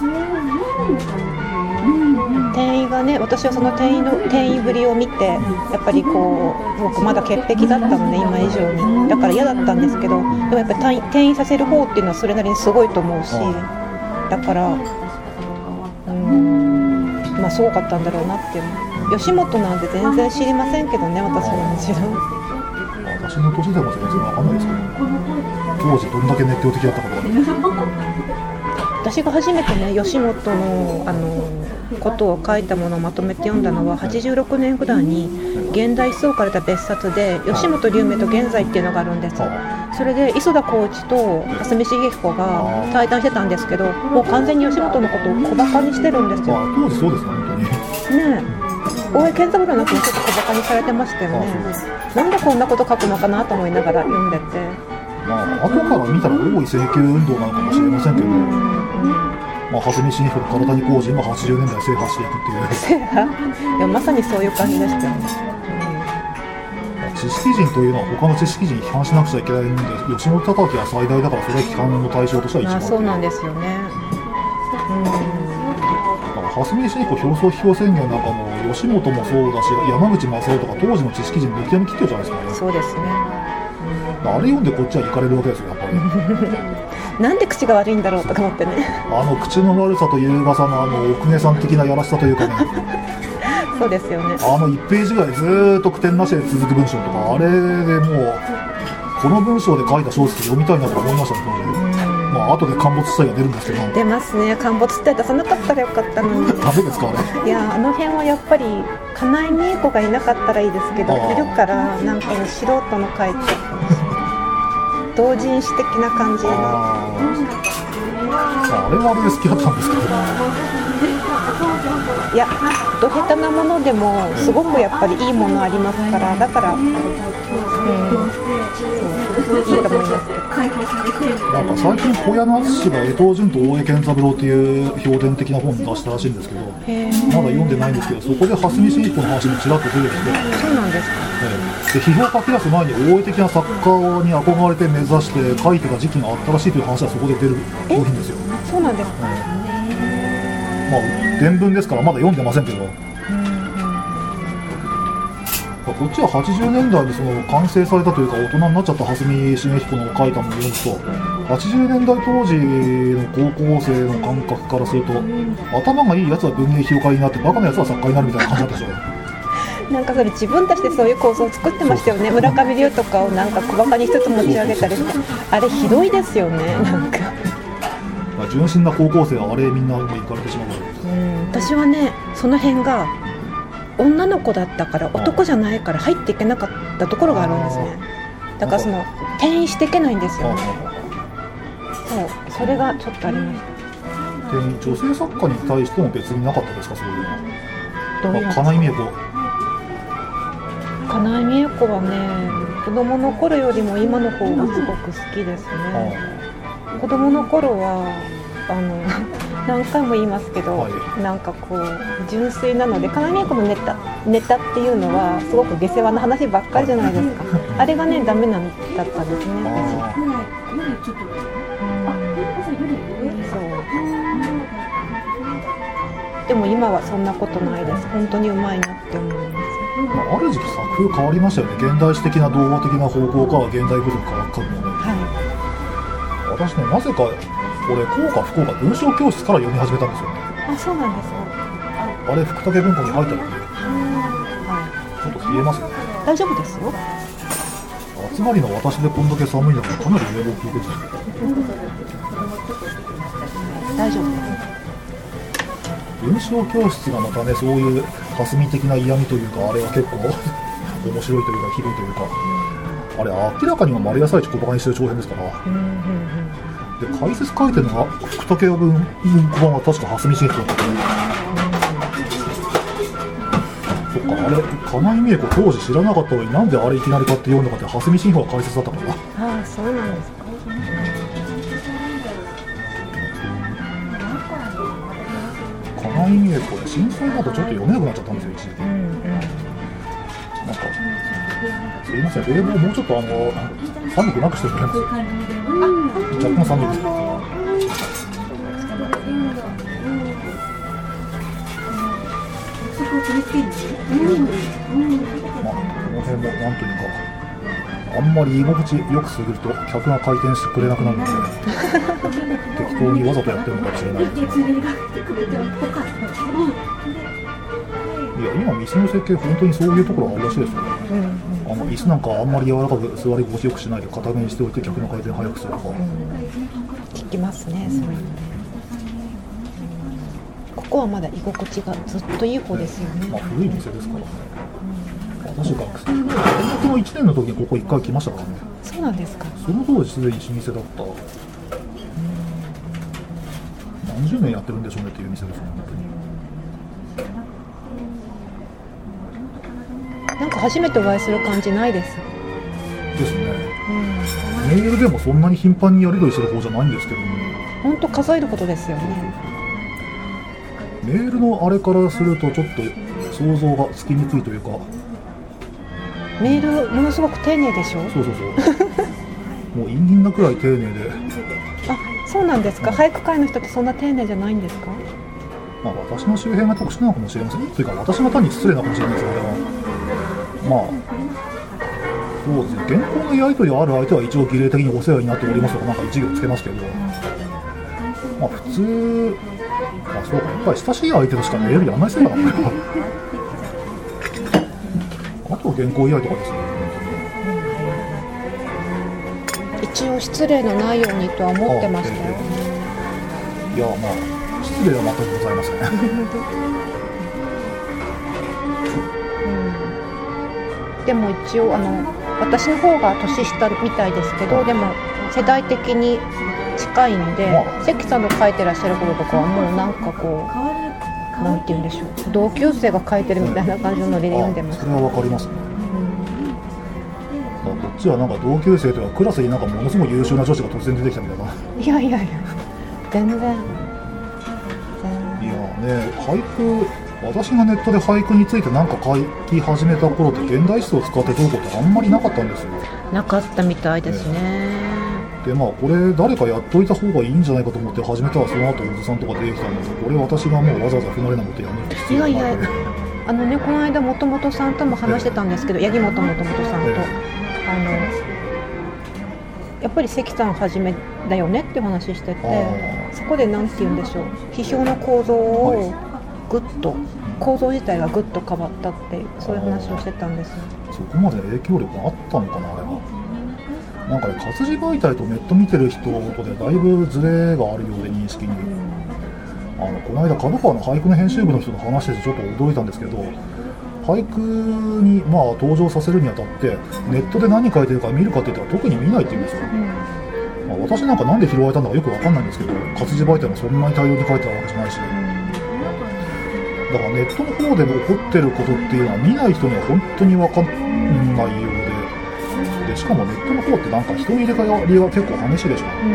転移がね、私はその転移の転移ぶりを見て、やっぱりこう僕まだ潔癖だったので今以上に、だから嫌だったんですけど、でもやっぱり転移させる方っていうのはそれなりにすごいと思うし、だからうーん、まあすごかったんだろうなっていう。吉本なんて全然知りませんけどね、私はもちろん。 私の年でも全然わかんないですけど、当時どんだけ熱狂的だったかとか。 私が初めてね吉本のあのことを書いたものをまとめて読んだのははちじゅうろくねんぐらいに現代思想から出た別冊で吉本龍明と現在っていうのがあるんです。それで磯田浩一と蓮見茂彦が対談してたんですけど、もう完全に吉本のことを小バカにしてるんですよ。 まあ、当時そうですね、本当に。 ねえ、大江健三郎なんかもちょっと小バカにされてましたよね。なんでこんなこと書くのかなと思いながら読んでて、 まあ、後から見たら大井請求運動なのかもしれませんけど、まあ、蓮見茂彦と唐谷浩二がはちじゅうねんだい制覇していくっていう。 制覇いやまさにそういう感じでしたよね。 知識人というのは他の知識人に批判しなくちゃいけないんで、吉本隆明は最大だからそれは批判の対象としては一番。 あ、そうなんですよね。うん、 まあ、 蓮見茂彦表彰批評宣言なんかも吉本もそうだし山口正夫とか当時の知識人抜きやみ切ってるじゃないですか、ね、 そうですね、 うん、あれ読んでこっちは行かれるわけですよやっぱりなんで口が悪いんだろうとか思ってねあの口の悪さと優雅さのあの奥根さん的なやらしさというかねそうですよね。 あのいちページぐらいずーっと句点なしで続く文章とかあれでもうこの文章で書いた小説読みたいなと思いましたね当時。まあ後で陥没地帯が出るんですけど。 出ますね。陥没地帯出さなかったらよかったのに。 ダメですかあれ。 いやあの辺はやっぱり金井美恵子がいなかったらいいですけど、いるからなんかね素人の書いて同人誌的な感じの。 ああれはあれで好きだったんですけど。 いやど下手なものでもすごくやっぱりいいものありますからだから、うん、そういいと思いますけど。 なんか最近小屋の淳が江藤潤と大江健三郎っていう評伝的な本出したらしいんですけど、まだ読んでないんですけどそこで蓮見茂彦の話もちらっと出てきて、 そうなんですか、 えー、で批評を書き出す前に大江的な作家に憧れて目指して書いてた時期があったらしいという話はそこで出る商品ですよ。 そうなんですか、 えー、まあ伝聞ですからまだ読んでませんけど、こっちははちじゅうねんだいにその完成されたというか大人になっちゃった蓮見茂彦の書いたものを読むとはちじゅうねんだい当時の高校生の感覚からすると頭がいいやつは文芸批評家になってバカなやつは作家になるみたいな感じだったでしょ。 なんかそれ自分たちでそういう構想を作ってましたよね。村上龍とかをなんか小バカに一つ持ち上げたりしてあれひどいですよね。なんか純真な高校生はあれみんなもう行かれてしまうわけです。 うん、私はねその辺が女の子だったから男じゃないから入っていけなかったところがあるんですね。だからその転移していけないんですよね。そうそれがちょっとありました。 で女性作家に対しても別になかったですかそういうの。 どういうの？ 金井美恵子金井美恵子はね子供の頃よりも今の方がすごく好きですね。子供の頃はあの何回も言いますけど、はい、なんかこう純粋なので金井美恵子のネタ、ネタっていうのはすごく下世話な話ばっかりじゃないですか。あれがねダメなんだったんですね。そうでも今はそんなことないです。本当にうまいなって思います。 まあ、ある時期作風変わりましたよね。現代史的な童話的な方向から現代古くから書くので、はい、私ねなぜか俺幸か不幸か文章教室から読み始めたんですよね。 あ、そうなんですか。 あれ福武文庫に入った時、はい、ちょっと冷えますね。 大丈夫ですよ。 集まりの私でこんだけ寒いのがかなり冷房効いてきて大丈夫です。 文章教室がまたねそういう霞的な嫌味というかあれは結構面白いというかひどいというか、あれ明らかにも丸野菜地小バカにしてる長編ですから、うんうんうん、で解説書いてるのが福武文庫版は確か蓮見茂彦だったね。そっかあれ金井美恵子当時知らなかったのになんであれいきなり買って読んだかって蓮見茂彦が解説だったからな。 ああそうなんですか。 金井美恵子で震災だとちょっと読めなくなっちゃったんですよ一時期、うんうん、なんかすいません冷房もうちょっとあの寒くなくしてくれます。若干寒いです。まあこの辺もなんというかあんまり居心地よくすると客が回転してくれなくなるので適当にわざとやってるのかもしれないですね。いや今店の設計本当にそういうところあるらしいですよね、うんうん、あの椅子なんかあんまり柔らかく座り心地よくしないで固めにしておいて客の回転早くするとか、うん、 聞きますねそういうのね、うん、ここはまだ居心地がずっといい方ですよね、 まあ、古い店ですからね、私学生大学のいちねんの時にここいっかい来ましたからね。 そうなんですか。 その当時すでに老舗だった、うん、何十年やってるんでしょうねっていう店ですね本当に。 なんか初めてお会いする感じないです。 ですね、うん、メールでもそんなに頻繁にやり取りする方じゃないんですけども、 本当数えることですよね。 メールのあれからするとちょっと想像がつきにくいというか、 メールものすごく丁寧でしょ。 そうそうそうもう陰銀なくらい丁寧で。 あ、そうなんですか、うん、俳句界の人ってそんな丁寧じゃないんですか。 まあ、私の周辺が特殊なのかもしれません。というか私が単に失礼なかもしれないですよ、あれは。まあそうですね、原稿のやり取りある相手は一応儀礼的にお世話になっておりますとかなんか一行つけますけど、まあ普通、まあそうか、やっぱり親しい相手としかメールやらないせいかな、これは。あと原稿依頼とかですね。 一応失礼のないようにとは思ってましたよ。 いや、まあ失礼は全くございません。 うん、でも一応あの私の方が年下みたいですけど、でも世代的に近いんで、まあ、関さんの書いてらっしゃることとかはもうなんかこうなんて言うんでしょう、同級生が書いてるみたいな感じのノリで読んでます。 それはわかりますね。うん、こっちはなんか同級生というかクラスになんかものすごい優秀な女子が突然出てきたみたいな。 いやいやいや、全然。 いやね、俳句、私がネットで俳句について何か書き始めた頃って現代詩を使ってどうこうってあんまりなかったんですよ。 なかったみたいですね。 でまあこれ誰かやっといた方がいいんじゃないかと思って始めたらその後小津さんとか出てきたんですけど、これ私がもうわざわざ不慣れなことやめる必要がない。いやいや、 あのね、この間もともとさんとも話してたんですけど、八木本もともとさんと、あのやっぱり関さんはじめだよねってお話ししてて、そこでなんて言うんでしょう、批評の構造をぐっと、構造自体がぐっと変わったっていう、そういう話をしてたんですよ。 そこまで影響力があったのかな、あれは。なんかね、活字媒体とネット見てる人とでだいぶズレがあるようで、認識に、うん、あのこの間角川の俳句の編集部の人と話しててちょっと驚いたんですけど、俳句にまあ登場させるにあたってネットで何書いてるか見るかって言ったら特に見ないって言うんですよ。うん、まあ、私なんかなんで拾われたのかよく分かんないんですけど、活字媒体もそんなに大量に書いてあるわけじゃないし、うん、だからネットの方で起こってることっていうのは見ない人には本当に分かんないようで、でしかもネットの方ってなんか人の入れ替わりが結構激しいでしょ。うん、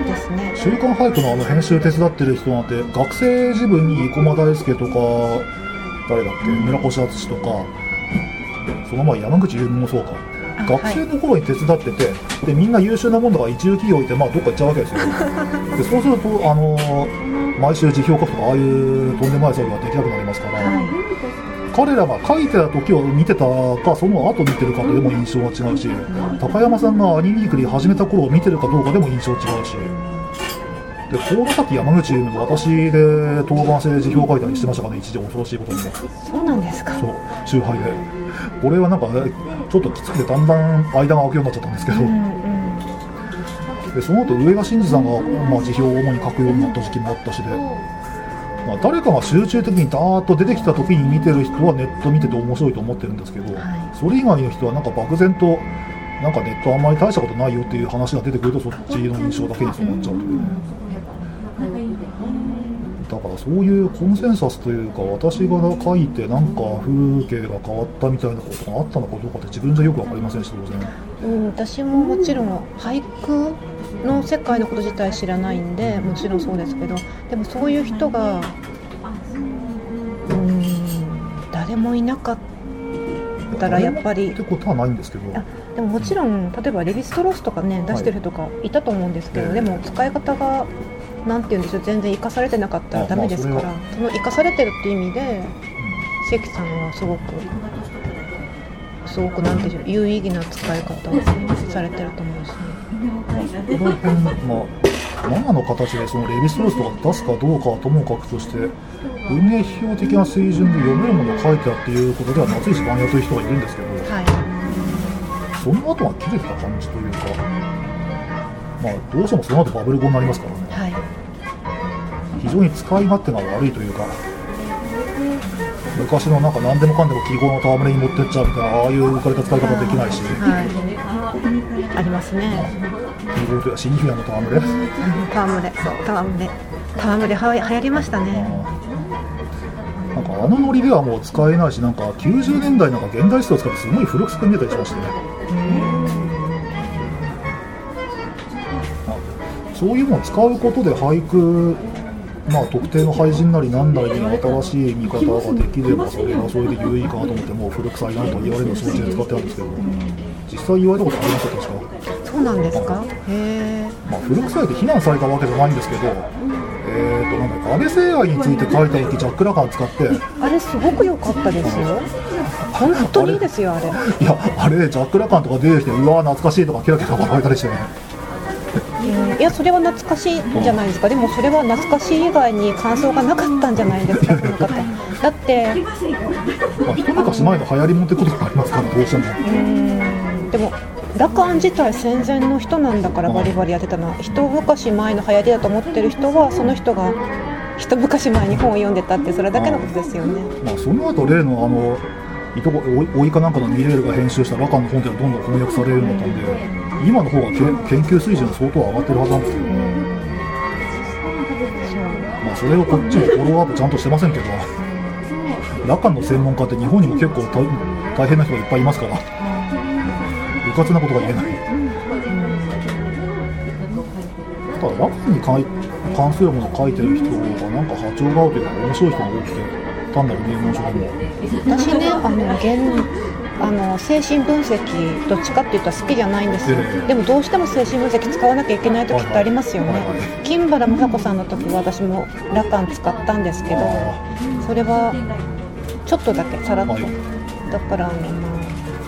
ですね。週刊俳句のあの編集手伝ってる人なんて学生時分に生駒大輔とか誰だっけ、村越敦とか、その前山口優もそうか、学生の頃に手伝ってて、でみんな優秀なもんだから一流企業いて、まあどっか行っちゃうわけですよ。でそうするとあのー、毎週辞表書くとかああいうとんでもない作業ができなくなりますから、はい、彼らが書いてた時を見てたかその後見てるかとでも印象が違うし、うん、高山さんがアニメークリ始めた頃を見てるかどうかでも印象違うし、でこの先山口も私で当番制辞表書いたりしてましたからね、一時恐ろしいことにも。 そうなんですか。 そう集配でこれはなんか、ね、ちょっときつくてだんだん間が空くようになっちゃったんですけど、うんうん、でその後上賀真二さんが、まあ、辞表を主に書くようになった時期もあったしで、まあ、誰かが集中的にダーッと出てきた時に見てる人はネット見てて面白いと思ってるんですけど、はい、それ以外の人はなんか漠然となんかネットあんまり大したことないよっていう話が出てくるとそっちの印象だけにそうなっちゃうという、うん、だからそういうコンセンサスというか、私が書いてなんか風景が変わったみたいなことがあったのかどうかって自分じゃよく分かりませんし、当然、うん、私ももちろん俳句の世界のこと自体知らないんで、もちろんそうですけど、でもそういう人がうーん誰もいなかったらやっぱりってことはないんですけど、 あでももちろん例えばレヴィストロースとかね出してる人とかいたと思うんですけど、はい、でも使い方がなんていうんでしょう、全然生かされてなかったらダメですから、まあ、そ, その生かされてるっていう意味で、うん、関さんはすごくすごくなんていう有意義な使い方をされてると思うしね。 この辺、まあ、生の形でそのレヴィストロースとか出すかどうかはともかくとして、運営批評的な水準で読めるものを書いてあっていうことでは夏石万也という人がいるんですけど、はい、その後は切れた感じというか、まあ、どうしてもその後バブル語になりますからね、はい、非常に使い勝手が悪いというか、昔のなんか何でもかんでも記号の戯れに持ってっちゃうみたいな、ああいう浮かれた使い方できないし、はい、 ありますね。 記号というかシニフィアの戯れ戯れそう戯れ戯れは流行りましたね。 なんかあのノリではもう使えないし、なんかきゅうじゅうねんだいなんか現代詩を使ってすごい古く見えたりしましてね。そういうのを使うことで俳句、まあ、特定の俳人なり何なりに新しい見方ができればそれはそれで有意義かなと思って、もう古臭いなと言われるのを承知で使ってあるんですけど、実際言われたことありますよ、確か。 そうなんですか。へー、 まあ、古臭いって非難されたわけじゃないんですけど、ええーとなんだ安倍誠愛について書いた時ジャック・ラカン使って、 あれすごく良かったですよ。本当にいいですよあれ。 いやあれジャック・ラカンとか出てきてうわー懐かしいとかキラキラ笑えたりしてね。 うん、いやそれは懐かしいんじゃないですか。でもそれは懐かしい以外に感想がなかったんじゃないですかこの方。だってまあ一昔前の流行りもんってことがありますからどうしても。 うんでもラカン自体戦前の人なんだからバリバリやってたのは一昔前の流行りだと思ってる人はその人が一昔前に本を読んでたってそれだけのことですよね。 まあその後例のあのいとこおいかなんかのミレールが編集したラカンの本っていうのはどんどん翻訳されるようになったんで今の方がけ研究水準相当上がってるはずなんですけど、まあそれをこっちもフォローアップちゃんとしてませんけどラカンの専門家って日本にも結構大, 大変な人がいっぱいいますからうかつなことが言えない。ただラカンに関するものを書いてる人がなんか波長が合うというか面白い人が多くて単なる入門書でも私ねあの現あの精神分析どっちかっていうと好きじゃないんですよ、えー、でもどうしても精神分析使わなきゃいけない時ってありますよね、はいはいはい、金原美佐子さんの時は私もラカン使ったんですけどそれはちょっとだけさらっと、はい、だからあの、まあ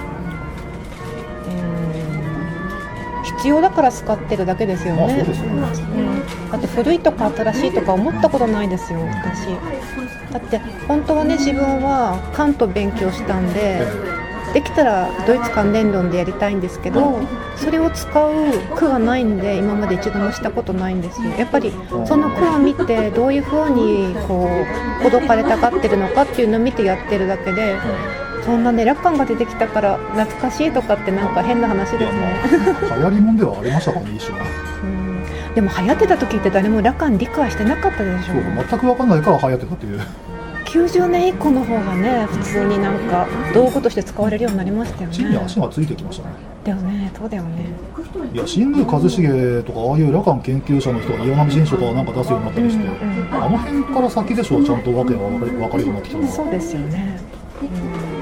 必要だから使ってるだけですよね。 あ、そうですよね。 うん、だって古いとか新しいとか思ったことないですよ私。だって本当はね自分はカント勉強したんでできたらドイツ関連論でやりたいんですけどそれを使う句がないんで今まで一度もしたことないんですよ。やっぱりその句を見てどういう風にこうほどかれたがってるのかっていうのを見てやってるだけでそんなねラカンが出てきたから懐かしいとかってなんか変な話ですね。 流行りもんではありましたかね一緒は。 うんでも流行ってた時って誰もラカン理解してなかったでしょ。 そう全く分かんないから流行ってたっていう。 きゅうじゅうねん以降の方がね普通になんか道具として使われるようになりましたよね。 地に足がついてきましたね。 だよねそうだよね。 いや新宮一茂とかああいうラカン研究者の人が岩波新書とかなんか出すようになったりして、うんうん、あの辺から先でしょちゃんと訳が分かるようになってきたのは。 そうですよね。 うん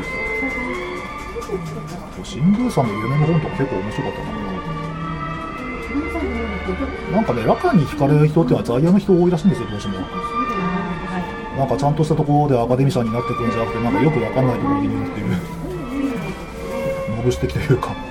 新宮さんの夢の本とか結構面白かったな。なんかねラカンに惹かれる人っていうのは在野の人多いらしいんですよどうしても。はい、なんかちゃんとしたところでアカデミシャンになってくるんじゃなくてなんかよくわかんないところにいるっていうのぶしてきというか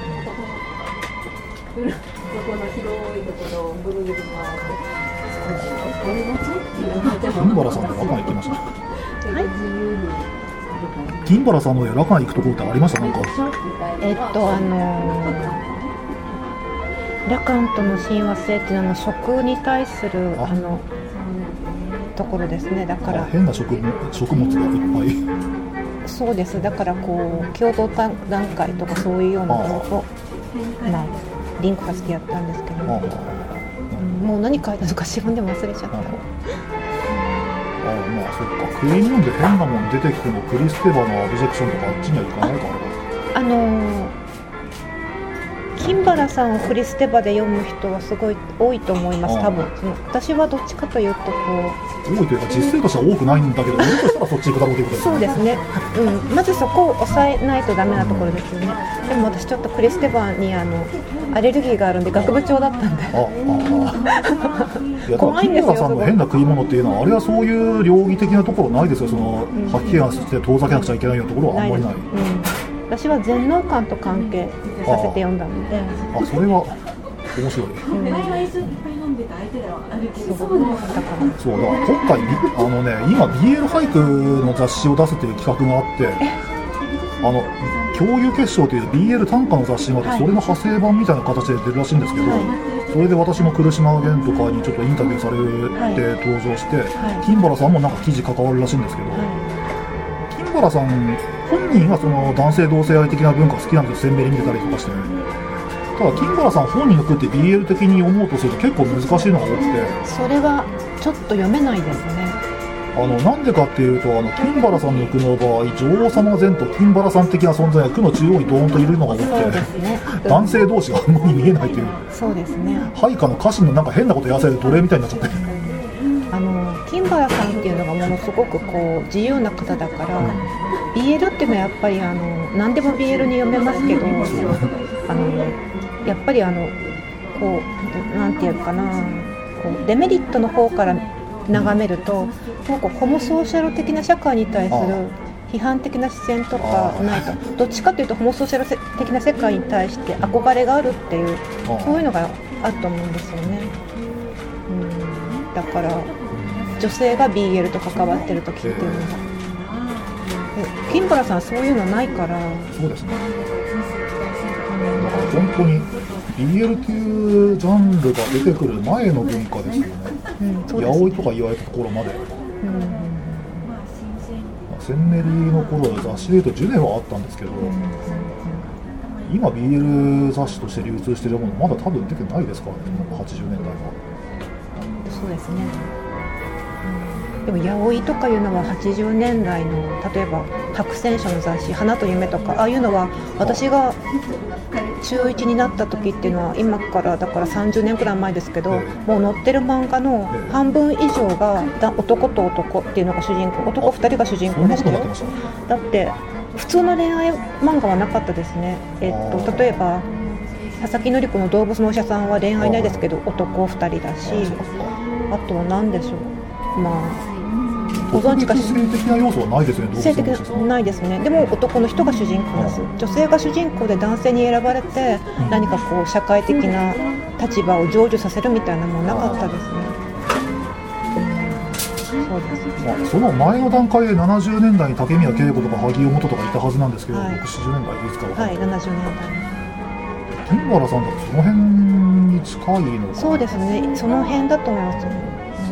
金原さんでラカン行きました。はい金原さんのラカン行くところってありましたなんか。 えっとあのラカンとの親和性っていうのは食に対する あ, あのところですね。だから変な 食, 食物がいっぱい。 そうです。だからこう共同段階とかそういうようなのとまあリンクさせてやったんですけど、うん、もう何書いたのか自分でも忘れちゃった。 ああまあそっか食い物で変なもん出てきてもクリステバのオブジェクションとかあっちには行かないから。 あのー金原さんをクリステバで読む人はすごい多いと思います多分。その私はどっちかというとこう多いというか実生としては多くないんだけど多いとしたらそっち行くだろうということですね。 そうですね、うん、まずそこを抑えないとダメなところですよね。でも私ちょっとクリステバにあのアレルギーがあるんで学部長だったんでああいや怖いんですよ。金原さんの変な食い物っていうのはあれはそういう両義的なところないですよ。その、うん、吐き気がして遠ざけなくちゃいけないようなところはあんまりない。ない、うん、私は全能感と関係させて読んだので あ, あそれは面白い、うん、そうだから今回あの、ね、今 ビーエル 俳句の雑誌を出すという企画があってあの共有結晶という ビーエル 短歌の雑誌があって、はい、それの派生版みたいな形で出るらしいんですけど、はい、それで私も来島源とかにちょっとインタビューされて登場して、はい、金原さんもなんか記事関わるらしいんですけど、はい、金原さん本人はその男性同性愛的な文化好きなんですよ。鮮明に見てたりとかして、ただ金原さん本人の句って ビーエル 的に読もうとすると結構難しいのが多くてそれはちょっと読めないですね。 あのなんでかっていうとあの金原さんの句の場合女王様前と金原さん的な存在が句の中央にドーンといるのが多くて、そうですね、男性同士があんまり見えないという。そうですね。俳歌の歌詞のなんか変なことやらせる奴隷みたいになっちゃってあの金原さんっていうのがものすごくこう自由な方だから、うん、ビーエル っていうのはやっぱりあの何でも ビーエル に読めますけどあのやっぱりあのこうなんていうかなここうデメリットの方から眺めると、なんかホモソーシャル的な社会に対する批判的な視線とかないと、どっちかというとホモソーシャル的な世界に対して憧れがあるっていう、そういうのがあると思うんですよね。うん、だから女性が ビーエル と関わってる時っていうのが、金原さんそういうのないから。 そうですね。だから本当に ビーエル っていうジャンルが出てくる前の文化ですよね。うん、そうですね。ヤオイとか言われたところまで。うん、センネリの頃は雑誌でいうとジュネはあったんですけど、うん、今 ビーエル 雑誌として流通しているものまだ多分出てないですからね、はちじゅうねんだいは。 そうですね。うん、でもヤオイとかいうのははちじゅうねんだいの例えば白戦車の雑誌花と夢とか、ああいうのは私が中いちになった時っていうのは今からだからさんじゅうねんくらい前ですけど、ええ、もう載ってる漫画の半分以上が男と男っていうのが主人公、男ふたりが主人公でしたよ。だって普通の恋愛漫画はなかったですね。えっと、例えば佐々木典子の動物のお医者さんは恋愛ないですけど男ふたりだし、あとは何でしょう、まあご存知かしら。 性的な要素はないですね。 性的ないですね。でも男の人が主人公です。女性が主人公で男性に選ばれて、うん、何かこう社会的な立場を成就させるみたいなものなかったですね。うん、そうです。 まあ、その前の段階でななじゅうねんだいに竹宮恵子とか萩尾元とかいたはずなんですけど、はい、ろくじゅう、ななじゅうねんだいいつか分かんない。 はい、ななじゅうねんだい。 金原さんだとその辺に近いのか。 そうですね。その辺だと思いますね。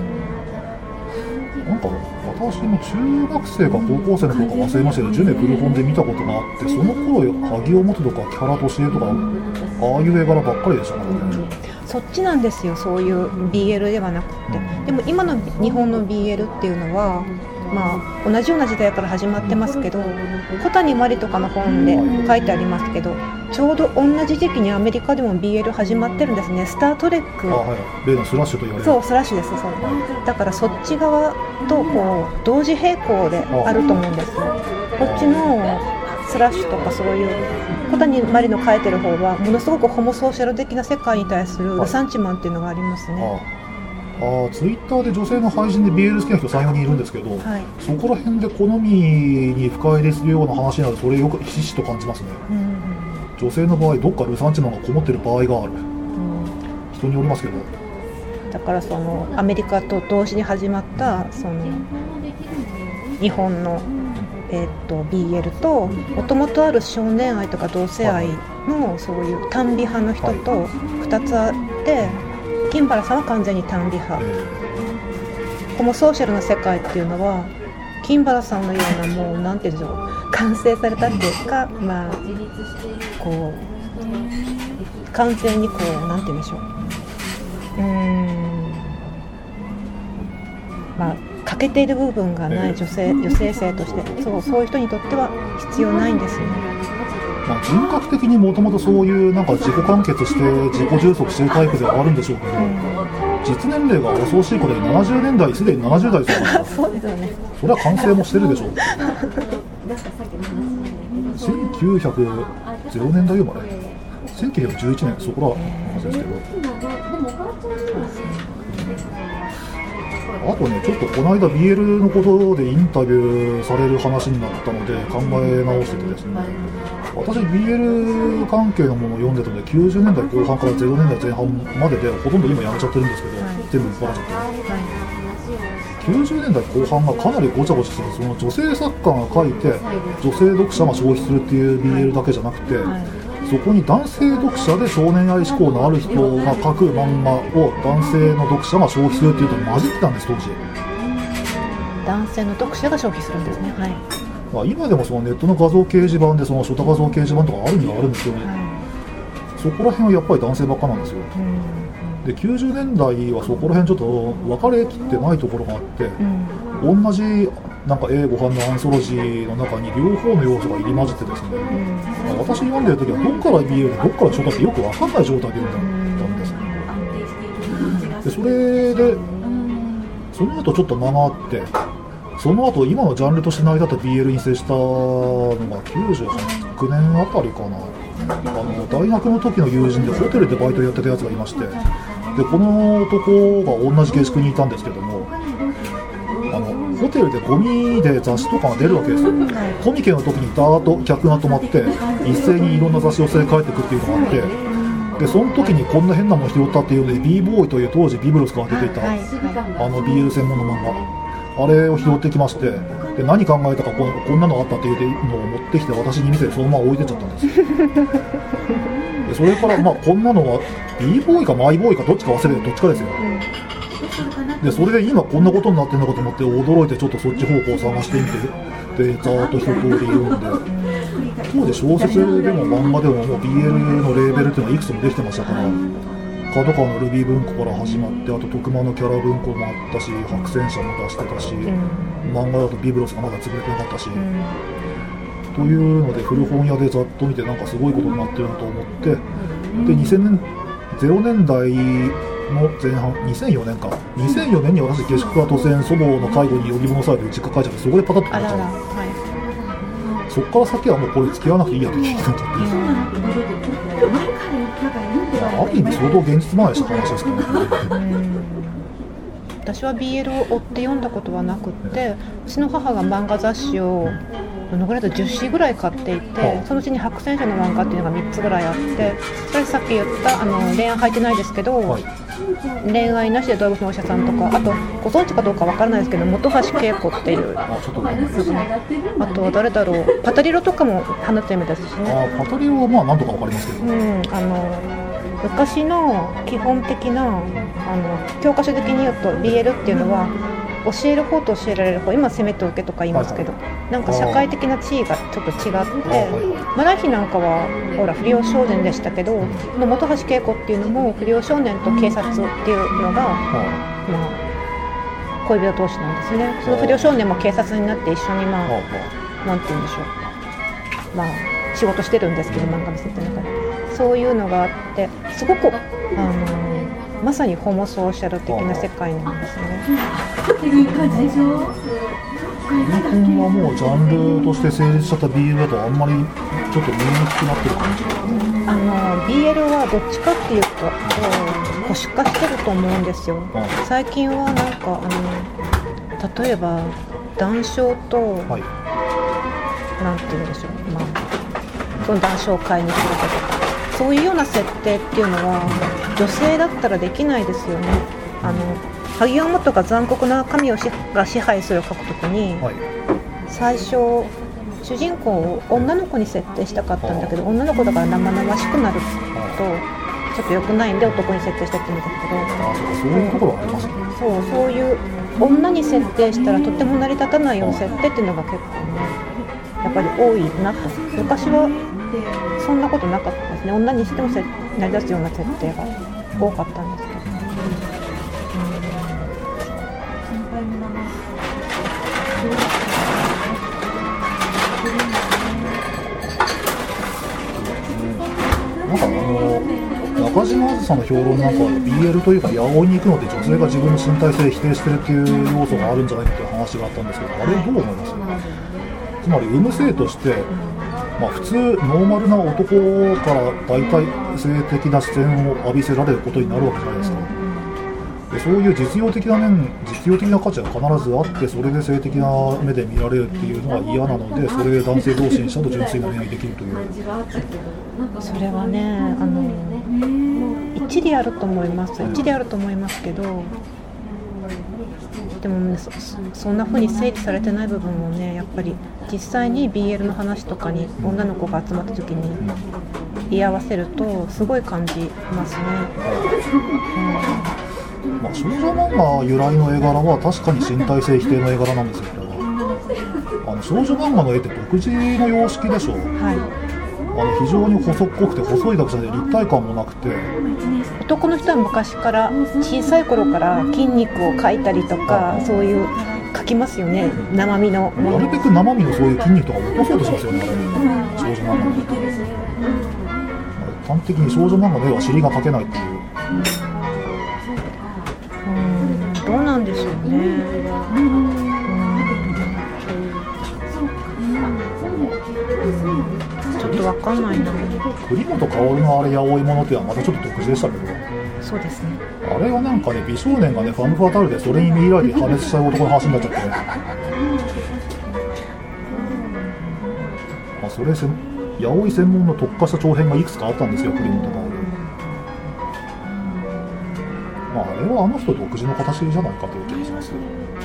うん、なんか私も中学生か高校生の頃か忘れましたけど、ジュネ古本で見たことがあって、その頃萩尾元とか木原俊恵とかああいう絵柄ばっかりでしたからね。うん、 そっちなんですよ、そういう ビーエル ではなくて。でも今の日本の ビーエル っていうのは、まあ、同じような時代から始まってますけど、小谷真理とかの本で書いてありますけど、ちょうど同じ時期にアメリカでも ビーエル 始まってるんですね。スタートレック、 あ、はい、例のスラッシュと言われる。 そう、スラッシュです。そう、だからそっち側とこう同時並行であると思うんですよ。こっちのスラッシュとかそういう小谷真理の書いてる方はものすごくホモソーシャル的な世界に対するルサンチマンっていうのがありますね。 ああ、ツイッターで女性の配信で ビーエル 好きな人さん、よにんいるんですけど、はい、そこら辺で好みに深入りするような話になると、それよくひしひしと感じますね。うんうん、女性の場合どっかルサンチマンがこもってる場合がある、うん、人によりますけど。 だからそのアメリカと同時に始まったその日本の、えー、と ビーエル ともともとある少年愛とか同性愛のそういう単美派の人とふたつあって、金原さんは完全に単美派。ホモソーシャルな世界っていうのは金原さんのようなもうなんていうんでしょう、完成されたっていうか、まあこう完全にこうなんていうんでしょう、うーん、まあ欠けている部分がない女性、女性性として、そう、そういう人にとっては必要ないんですよね。 まあ、人格的にもともとそういうなんか自己完結して自己充足しているタイプではあるんでしょうけど、うん、実年齢が恐ろしいことでななじゅうねんだい、すでにななじゅうだいですからそうですよね。 それは完成もしてるでしょうせんきゅうひゃくねんだい生まれ、せんきゅうひゃくじゅういちねん、そこらは話ですけど、あとね、ちょっとこの間 ビーエル のことでインタビューされる話になったので考え直しててですね、私 ビーエル 関係のものを読んでたのできゅうじゅうねんだいこう半からゼロねんだいぜん半まででほとんど今やめちゃってるんですけど、はい、全部売っ払っちゃって、はい、きゅうじゅうねんだいこう半がかなりごちゃごちゃする、その女性作家が書いて女性読者が消費するっていう ビーエル だけじゃなくて、はい、そこに男性読者で少年愛志向のある人が書く漫画を男性の読者が消費するっていうと混じってたんです、当時。 男性の読者が消費するんですね。はい。 まあ、今でもそのネットの画像掲示板でその初多画像掲示板とかあるにはあるんですけど、はい、そこら辺はやっぱり男性ばっかなんですよ。うん、できゅうじゅうねんだいはそこら辺ちょっと分かれきってないところがあって、うん、同じなんか英語版のアンソロジーの中に両方の要素が入り混じってですね、うん、まあ、私読んでる時はどっから ビーエル でどっから初多ってよく分かんない状態で読んだんです。でそれでその後ちょっと間があって、その後今のジャンルとして成り立った ビーエル に接したのがきゅうじゅうはちねんあたりかな。あの大学の時の友人でホテルでバイトやってたやつがいまして、 でこの男が同じ下宿にいたんですけども、あのホテルでゴミで雑誌とかが出るわけですよ、はい、コミケの時にダーッと客が止まって一斉にいろんな雑誌を捨てて帰ってくっていうのがあって、でその時にこんな変なもの拾ったっていうので B ボーイという当時ビブロスから出ていた、はい、あの ビーエル 専門の漫画、あれを拾ってきまして、で何考えたか こ, こんなのあったっていうのを持ってきて私に見せてそのまま置いてっちゃったんですでそれから、まあ、こんなのは B ボーイかマイボーイかどっちか忘れてどっちかですよ、うん、でそれで今こんなことになってるのかと思って驚いてちょっとそっち方向を探してみて、でざーっと一通りいるんで、当時小説でも漫画でももう ビーエル のレーベルっていうのはいくつもできてましたから、角川のルビー文庫から始まって、あと徳間のキャラ文庫もあったし、白戦車も出してたし、うん、漫画だとビブロスがまだ潰れてなかったし、うん、というので古本屋でざっと見てなんかすごいことになってるなと思って、でにせんねん、ゼロねんだいの前半、にせんよねんか、にせんよねんに私下宿が突然祖母の介護に呼び戻されて実家帰っちゃって、そこでパタッとなっちゃう。はい、そこから先はもうこれ付き合わなくていいやって気になっちゃって、うん、ある意味相当現実離れした話ですかね。 私は ビーエル を追って読んだことはなくって、うちの母が漫画雑誌をどのぐらいだとじゅっしんぐらい買っていて、はあ、そのうちに白戦車の漫画っていうのがみっつぐらいあって、それさっき言ったあの恋愛入ってないですけど、はい、恋愛なしで動物のお医者さんとか、あとご存知かどうかわからないですけど本橋恵子っていう、あ, ちょっとあとは誰だろう、パタリロとかも放ってみですしね。 あパタリロはまあなんとかわかりますけど、 うん、あの昔の基本的なあの教科書的に言うと ビーエル っていうのは教える方と教えられる方、今攻めと受けとか言いますけど、はいはい、なんか社会的な地位がちょっと違って、マナヒなんかはほら不良少年でしたけど、この本橋恵子っていうのも不良少年と警察っていうのが、まあ、恋人同士なんですね。その不良少年も警察になって一緒に、まあ、なんて言うんでしょう、まあ仕事してるんですけど、漫画見せて中でそういうのがあって、すごくあのまさにホモソーシャル的な世界なんですね。 日本はもうジャンルとして成立しちゃった ビーエル だとあんまりちょっと見えにくくなってる感じ。 あの ビーエル はどっちかっていうと保守化してると思うんですよ。最近はなんかあの例えば談笑と、はい、なんて言うんでしょう、まあ、その談笑を買いにするとか、そういうような設定っていうのは女性だったらできないですよね。あの萩山とか残酷な神をしが支配するを書くときに、はい、最初主人公を女の子に設定したかったんだけど、女の子だから生々しくなるとちょっと良くないんで男に設定したって言うんだけど、 あそうそういうところがありますね。 そうそういう女に設定したらとても成り立たないような設定っていうのが結構ねやっぱり多いなと。昔はそんなことなかったですね。女にしても成り立つような設定が多かったんですけど、 なんかあの中島あずさの評論なんかは ビーエル というか野追いに行くので女性が自分の身体性を否定してるっていう要素があるんじゃないかという話があったんですけど、あれどう思います？つまり産む性として、まあ、普通ノーマルな男から大体性的な視線を浴びせられることになるわけじゃないですか。でそういう実用的な面、実用的な価値が必ずあって、それで性的な目で見られるっていうのは嫌なので、それで男性同士にしたと純粋な恋愛できるという。 それはね、あの一理あると思います。一理あると思いますけど、でも、ね、そ, そんな風に整理されてない部分もね、やっぱり実際に ビーエル の話とかに女の子が集まった時に居合わせるとすごい感じますね。 うんまあ、少女漫画由来の絵柄は確かに身体性否定の絵柄なんですけど、あの少女漫画の絵って独自の様式でしょ。はい、あの非常に細っこくて細いだけじゃなくて立体感もなくて、 男の人は昔から小さい頃から筋肉を描いたりとかそういう描きますよね。生身のなるべく生身のそういう筋肉とか落とそうとしますよね、あれ少女漫画の端的に少女漫画の絵は尻が描けないっていう。 うーんどうなんでしょうね。うんちょっとわかんないな。 栗本薫のあれやおいものっていうのはまたちょっと特殊でしたけど、 そうですね。 あれはなんかね、美少年がねファムファタールでそれに見られて破滅した男の話になっちゃって、まあ、それせヤオイ専門の特化した長編がいくつかあったんですよ、クリムとか。まあ、あれはあの人独自の形じゃないかという気がします。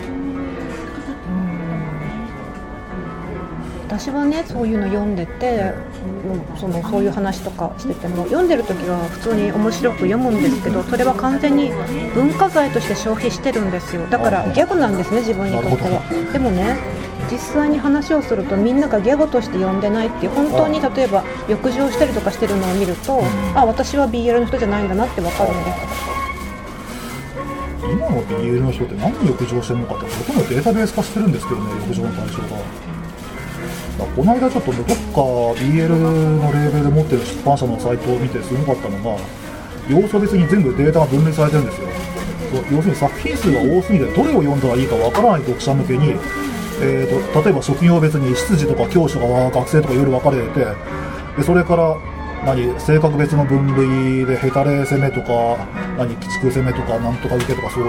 私はね、そういうの読んでて、そのそういう話とかしてても、読んでる時は普通に面白く読むんですけど、それは完全に文化財として消費してるんですよ。だからギャグなんですね、自分にとっては。でもね、実際に話をするとみんながギャグとして読んでないっていう、本当に例えば浴場したりとかしてるのを見ると、あ、私は ビーエル の人じゃないんだなって分かるんです。 今の ビーエル の人って何に浴場してるのかってほとんどデータベース化してるんですけどね、浴場の対象が。この間ちょっとどっか ビーエル のレーベルで持ってる出版社のサイトを見てすごかったのが、要素別に全部データが分類されてるんですよ。要するに作品数が多すぎてどれを読んだらいいかわからない読者向けに、えー、と例えば職業別に執事とか教師とか学生とかいろいろ分かれてて、でそれから何性格別の分類でヘタレ攻めとか何鬼畜攻めとかなんとか受けとか、そういう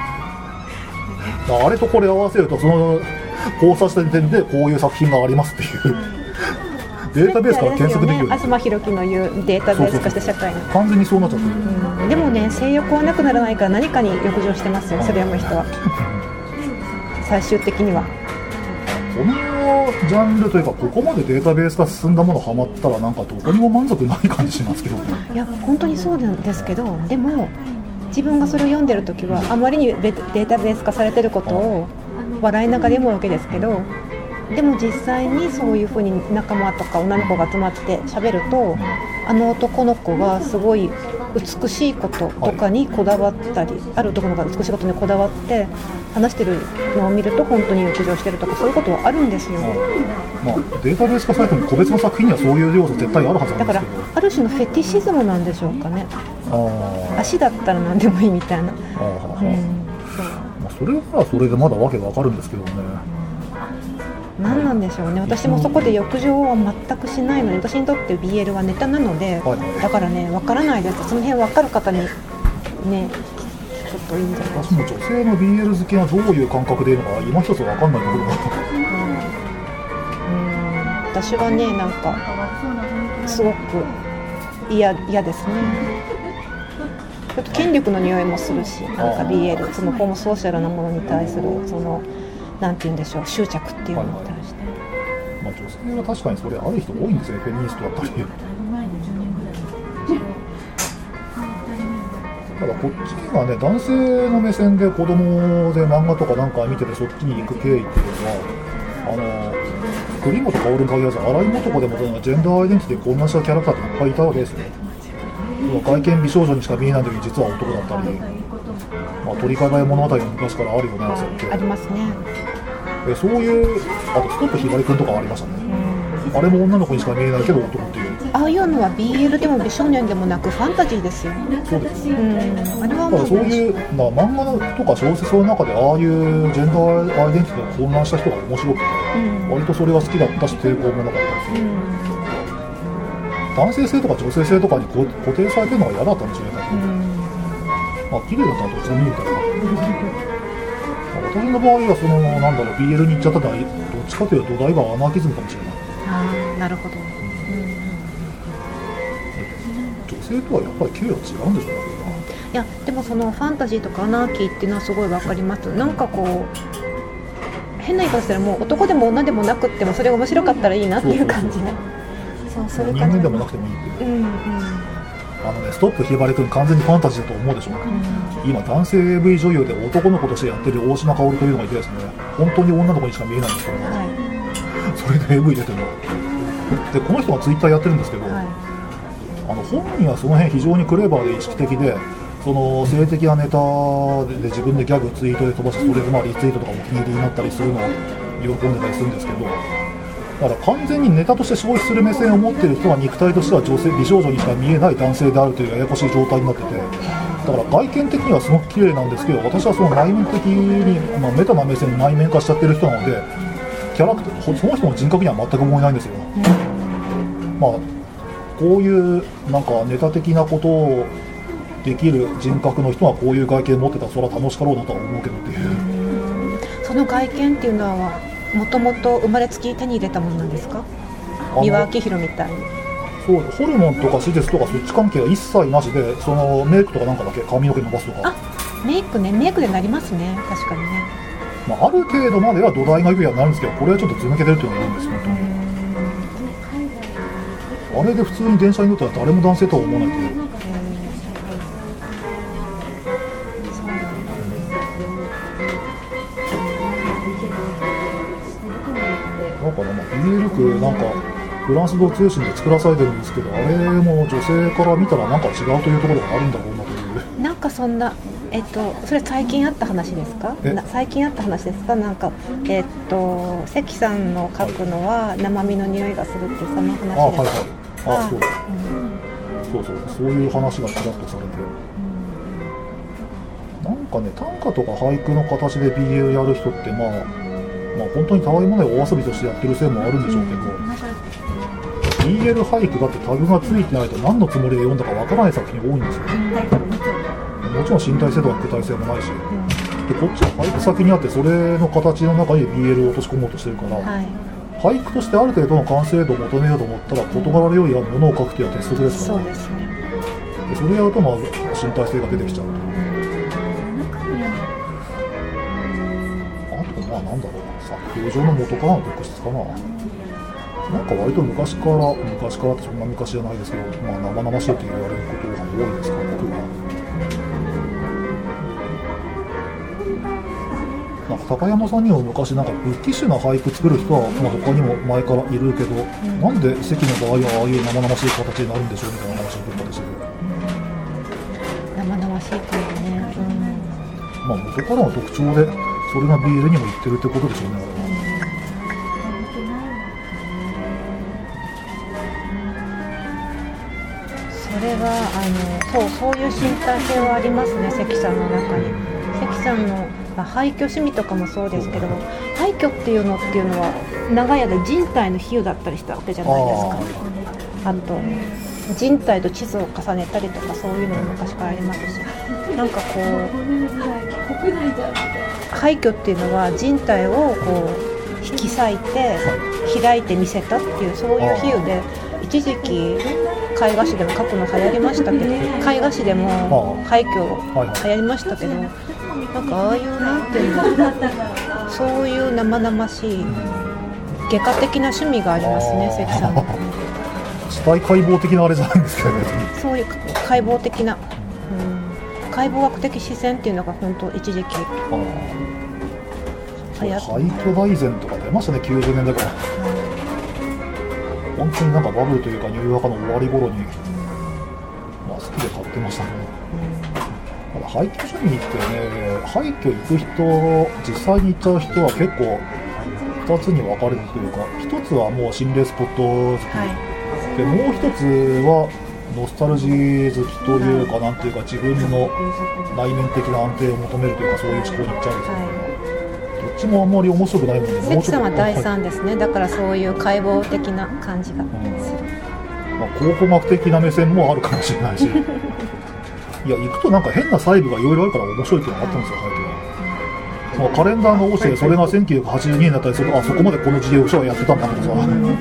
あれとこれ合わせるとその交差した時点でこういう作品がありますっていうデータベースから検索できる、 ね、東博樹の言うデータベース化した社会の完全にそうなっちゃってる、 うん、でもね、性欲はなくならないから何かに浴場してますよ、それ読む人は最終的にはこのジャンルというか、ここまでデータベースが進んだものハマったらなんかどこにも満足ない感じしますけどね。 いや本当にそうなんですけど、でも自分がそれを読んでるときはあまりにデータベース化されてることを笑いながら読むわけですけど、でも実際にそういうふうに仲間とか女の子が集まって喋ると、あの男の子がすごい美しいこととかにこだわったり、ある男の子が美しいことにこだわって話してるのを見ると本当に浴場してるとか、そういうことはあるんですよ。 まあ、データベース化されても個別の作品にはそういう要素絶対あるはずなんですけど、 だからある種のフェティシズムなんでしょうかね。あ足だったら何でもいいみたいな。あ、うん、 まあ、それはそれでまだわけがわかるんですけどね。 何なんでしょうね。私もそこで浴場は全くしないので、私にとって ビーエル はネタなので、はい、だからね、わからないです。その辺わかる方にね、ちょっといいんじゃないですか。 私も女性の ビーエル 好きがどういう感覚でいいのか今一つわかんないところが、 うん、うん私はね、なんかすごく嫌嫌ですね。ちょっと権力の匂いもするし、なんか ビーエル、そのホームソーシャルなものに対するそのなんて言うんでしょう、執着っていうのに対して、 はいはい、まあ、女性は確かにそれある人多いんですよね、フェミニストだったり。ただこっちがね、男性の目線で子供で漫画とかなんか見ててそっちに行く経緯っていうのは、あの栗本薫に限らず荒井素子でもジェンダーアイデンティティ混乱したキャラクターっていっぱいいたわけですよ。外見美少女にしか見えない時に実は男だったり、まあ、鳥かご物語も昔からあるような設定ありますね。 えそういう、あとストップひばりくんとかありましたね、うん、あれも女の子にしか見えないけど男っていう、 ああいうのは ビーエル でも美少年でもなくファンタジーですよ。 そうです、 うん、あれはもうそういうな漫画とか小説の中でああいうジェンダーアイデンティティが混乱した人が面白くて、うん、割とそれが好きだったし抵抗もなかったですよ、うん、男性性とか女性性とかに固定されてるのが嫌だったんですよね、多分、うん、まあ綺麗だったらどっちでもいいみたいな私の場合はそのなんだろう ビーエル に行っちゃったのはどっちかというと土台がアナーキズムかもしれない。 ああ、なるほど、うん、 女性とはやっぱり経緯は違うんでしょうね。 いやでもそのファンタジーとかアナーキーっていうのはすごい分かります。なんかこう変な言い方したらもう男でも女でもなくってもそれが面白かったらいいなっていう感じね。 そうそうそう、人間でもなくてもいいっていう、うんうん、あのね、ストップひばりくん完全にファンタジーだと思うでしょう、うん、今男性 エーブイ 女優で男の子としてやってる大島かおるというのがいてですね、本当に女の子にしか見えないんですけど、はい、それで エーブイ 出てるので、この人がツイッターやってるんですけど、はい、あの本人はその辺非常にクレバーで意識的で、その性的なネタで自分でギャグツイートで飛ばして、それでまあリツイートとかお気に入りになったりするのを喜んでたりするんですけど、だから完全にネタとして消費する目線を持っている人は肉体としては女性美少女にしか見えない男性であるというややこしい状態になってて、だから外見的にはすごく綺麗なんですけど、私はその内面的に、まあ、メタな目線に内面化しちゃってる人なので、キャラクターその人の人格には全く思えないんですよ、まあこういうなんかネタ的なことをできる人格の人がこういう外見持ってたらそれは楽しかろうなとは思うけどっていう。 その外見っていうのはもともと生まれつき手に入れたものなんですか？三輪明宏みたいに。 そうホルモンとか手術とかそっち関係は一切なしで、そのメイクとかなんかだけ髪の毛伸ばすとか。 あ、メイクね、メイクでなりますね、確かにね。 まあ、ある程度までは土台がいくようになるんですけど、これはちょっとず抜けてるっていうのがいるんですよ本当に。あれで普通に電車に乗ったら誰も男性とは思わないという。だからまあ ビーエル 区なんかフランス語通信で作らされてるんですけど、あれも女性から見たらなんか違うというところがあるんだろうなという。 なんかそんな、えっと、それ最近あった話ですか？な最近あった話ですか？なんか、えっと、関さんの書くのは生身の匂いがするってその話ですか？ あ、はいはい。あ、そうだ、うん、そうそう、そういう話がちらっとされて、うん、なんかね、短歌とか俳句の形で ビーエル やる人って、まあ、まあ本当にたわいもないお遊びとしてやってるせいもあるんでしょうけど、うん、ビーエル 俳句だってタグがついてないと何のつもりで読んだかわからない作品多いんですよ、うん、もちろん身体性とか具体性もないし、うん、でこっちは俳句先にあってそれの形の中に ビーエル を落とし込もうとしてるから、はい、俳句としてある程度の完成度を求めようと思ったら事柄よりは物を書くというのは鉄則ですから、そうですね。でそれやるとまあ身体性が出てきちゃうと、うん、あとまあなんだろう、作風上の元からの特質かな。なんか割と昔から昔からってそんな昔じゃないですけど、まあ、生々しいと言われることが多いですから僕は。なんか高山さんにも昔なんかブッキッシュな俳句作る人は、まあ、他にも前からいるけど、うん、なんで関の場合はああいう生々しい形になるんでしょうみたいな話を聞いたりしてる。 生々しい感じね、うん、 まあ元からの特徴でそれが ビーエル にも言ってるってことでしょうね、あれは。 それはあのそう、そういう身体性はありますね、関さんの中に。関さんの廃墟趣味とかもそうですけど、廃墟っていうのっていうのは長屋で人体の比喩だったりしたわけじゃないですか。あと人体と地図を重ねたりとかそういうのも昔からありますし、なんかこう廃墟っていうのは人体をこう引き裂いて開いて見せたっていうそういう比喩で、一時期絵画史でも書くの流行りましたけど、絵画史でも廃墟流行りましたけど、なんかああいうなんていうの、そういう生々しい外科的な趣味がありますね、関さんの。 死体解剖的なあれじゃないんですけどね。そういう解剖的な、うん、解剖学的視線っていうのが本当一時期廃墟大全とか出ましたね、きゅうじゅうねんだいから、うん、本当になんかバブルというかニューヨーカーの終わり頃に、まあ、好きで買ってましたね、うん、ただ廃墟趣味ってね、廃墟行く人、実際に行っちゃう人は結構ふたつに分かれるというか、ひとつはもう心霊スポット好き、はい、でもう一つはノスタルジー好きというか、なんていうか自分の内面的な安定を求めるというか、そういう思考に行っちゃうんですよね、はい、どっちもあんまり面白くないので、 関さんはだいさんですね、だからそういう解剖的な感じがする、 うん、まあ、考古学的な目線もあるかもしれないしいや、行くとなんか変な細部がいろいろあるから面白いっていうのがあったんですよ、廃墟は。まあ、カレンダーの押してそれがせんきゅうひゃくはちじゅうにねんだったりすると、あそこまでこの事業所はやってたんだとかさ、あともう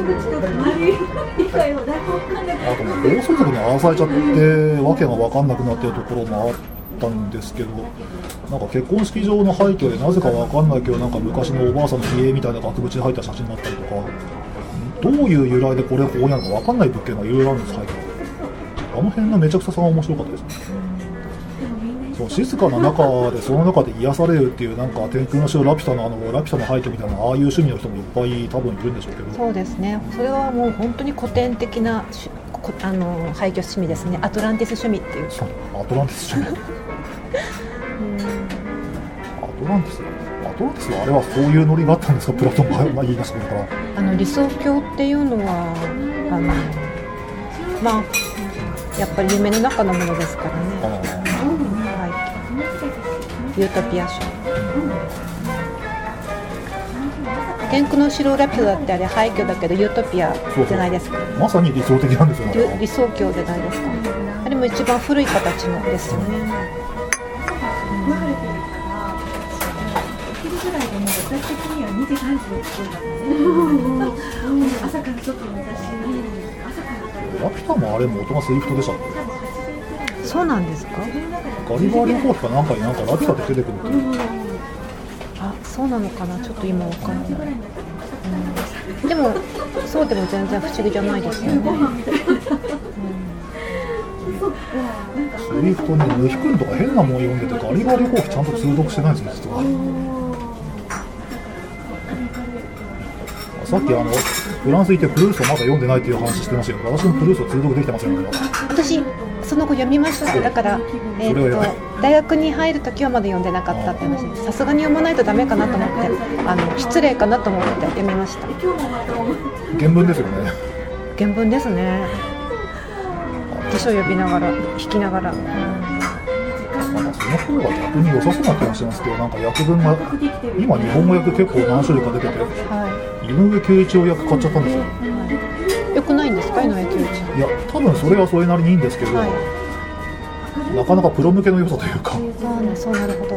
暴走族に荒らされちゃってわけが分かんなくなってるところもあったんですけど、なんか結婚式場の廃墟でなぜか分かんないけど、なんか昔のおばあさんの家みたいな額縁に入った写真があったりとか、どういう由来でこれをここにあるのか分かんない物件がいろいろあるんです、廃墟。あの辺のめちゃくちゃさが面白かったですね。そう、静かな中でその中で癒されるっていう、なんか天空の城ラピュタのあのラピュタの廃墟みたいな、ああいう趣味の人もいっぱい多分いるんでしょうけど。 そうですね、それはもう本当に古典的なあの廃墟趣味ですね。アトランティス趣味っていう。 そう、アトランティス趣味うんアトランティスアトランティスはあれはそういうノリがあったんですか、プラトンが言い出したから。 あの理想郷っていうのはあのまあやっぱり夢の中のものですからね。ユートピア賞、天空の城ラピュタだってあれ廃墟だけどユートピアじゃないですか。 そうそう、まさに理想的なんですよね。 理想郷じゃないですか。あれもも一番古い形のですよね。 ラピュタもあれ元がスイフトでしたっけ？ そうなんですか？ ガリバーリコーヒかなんかになんかラピュタって出てくるっていう。 あ、そうなのかな、ちょっと今わからない、うん、でもそうでも全然不思議じゃないですよね、うん、 スイフトね、ヌヒクンとか変なもん読んでてガリバーリコーヒちゃんと通読してないんですよ実は。さっきあのフランス行ってプルーストまだ読んでないっていう話してましたけど、私もプルースト通読できてませんよね。 私その後読みました。だから、えー、と大学に入るときはまだ読んでなかったって話で、さすがに読まないとダメかなと思って、あの失礼かなと思って読みました。 原文ですよね。 原文ですね。辞書読みながら弾きながら、うん、 なんかその方が逆に良さそうな気がしますけど、なんか訳文が今日本語訳結構何種類か出てて、はい、井上圭一郎訳買っちゃったんですよ。 良くないんですか、井上圭一？ いや、多分それはそれなりにいいんですけど、はい、なかなかプロ向けの良さというか。 そうね、そうなるほど。う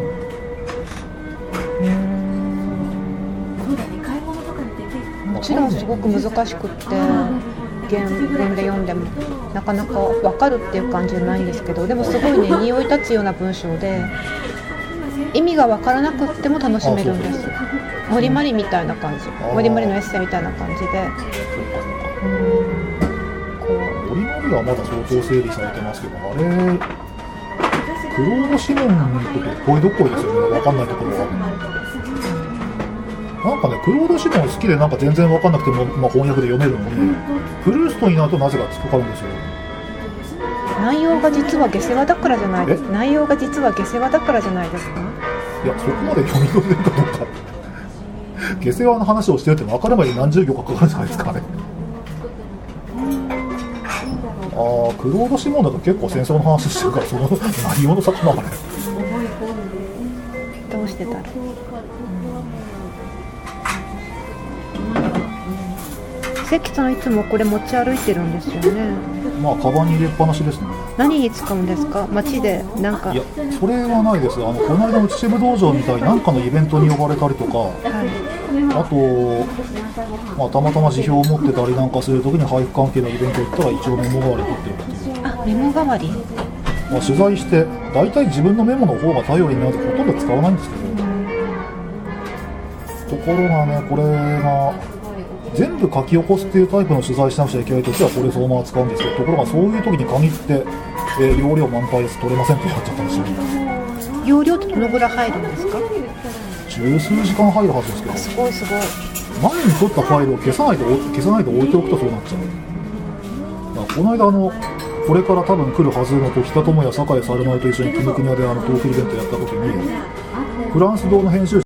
ーん、もちろんすごく難しくって原文で読んでもなかなか分かるっていう感じじゃないんですけど、でもすごいね、匂い立つような文章で意味が分からなくっても楽しめるんです。森まりみたいな感じ、森まりのエッセイみたいな感じで、うん、こう森まりはまだ相当整理されてますけど、あれクロード・シモンとこいどっこいですよね、分かんないところが。なんかね、クロード・シモン好きでなんか全然分かんなくても、まあ、翻訳で読めるのに、プルーストになるとなぜか突っかかるんですよ。 内容が実は下世話だからじゃないですか。内容が実は下世話だからじゃないですか。いや、そこまで読み取れるかどうか。下世話の話をしてるって分かるまでに何十行かかかるじゃないですかね。ああ、クロード・シモンだと結構戦争の話してるから、その内容の先なのね。 どうしてたら、関さんいつもこれ持ち歩いてるんですよね。 まあカバンに入れっぱなしですね。 何に使うんですか？街でなんか。 いや、それはないです。あのこの間の秩父道場みたいに何かのイベントに呼ばれたりとか、はい、あと、まあ、たまたま辞表を持ってたりなんかするときに配布関係のイベント行ったら一応メモ代わりに取ってるっていう。 あ、メモ代わり。 まあ、取材して大体自分のメモの方が頼りになるのでほとんど使わないんですけど、うん、ところがね、これが全部書き起こすっていうタイプの取材しなくちゃいけないときはこれそのまま使うんですけど、ところがそういうときに限って、えー、容量満杯です取れませんってやっちゃったんですよ。 容量ってどのぐらい入るんですか？ 十数時間入るはずですけど。 すごいすごい。 前に取ったファイルを消さないと消さないと置いておくとそうなっちゃう。だからこの間あのこれから多分来るはずの時田智也、酒井猿丸と一緒に紀ノ国屋であのトークイベントやった時にフランス堂の編集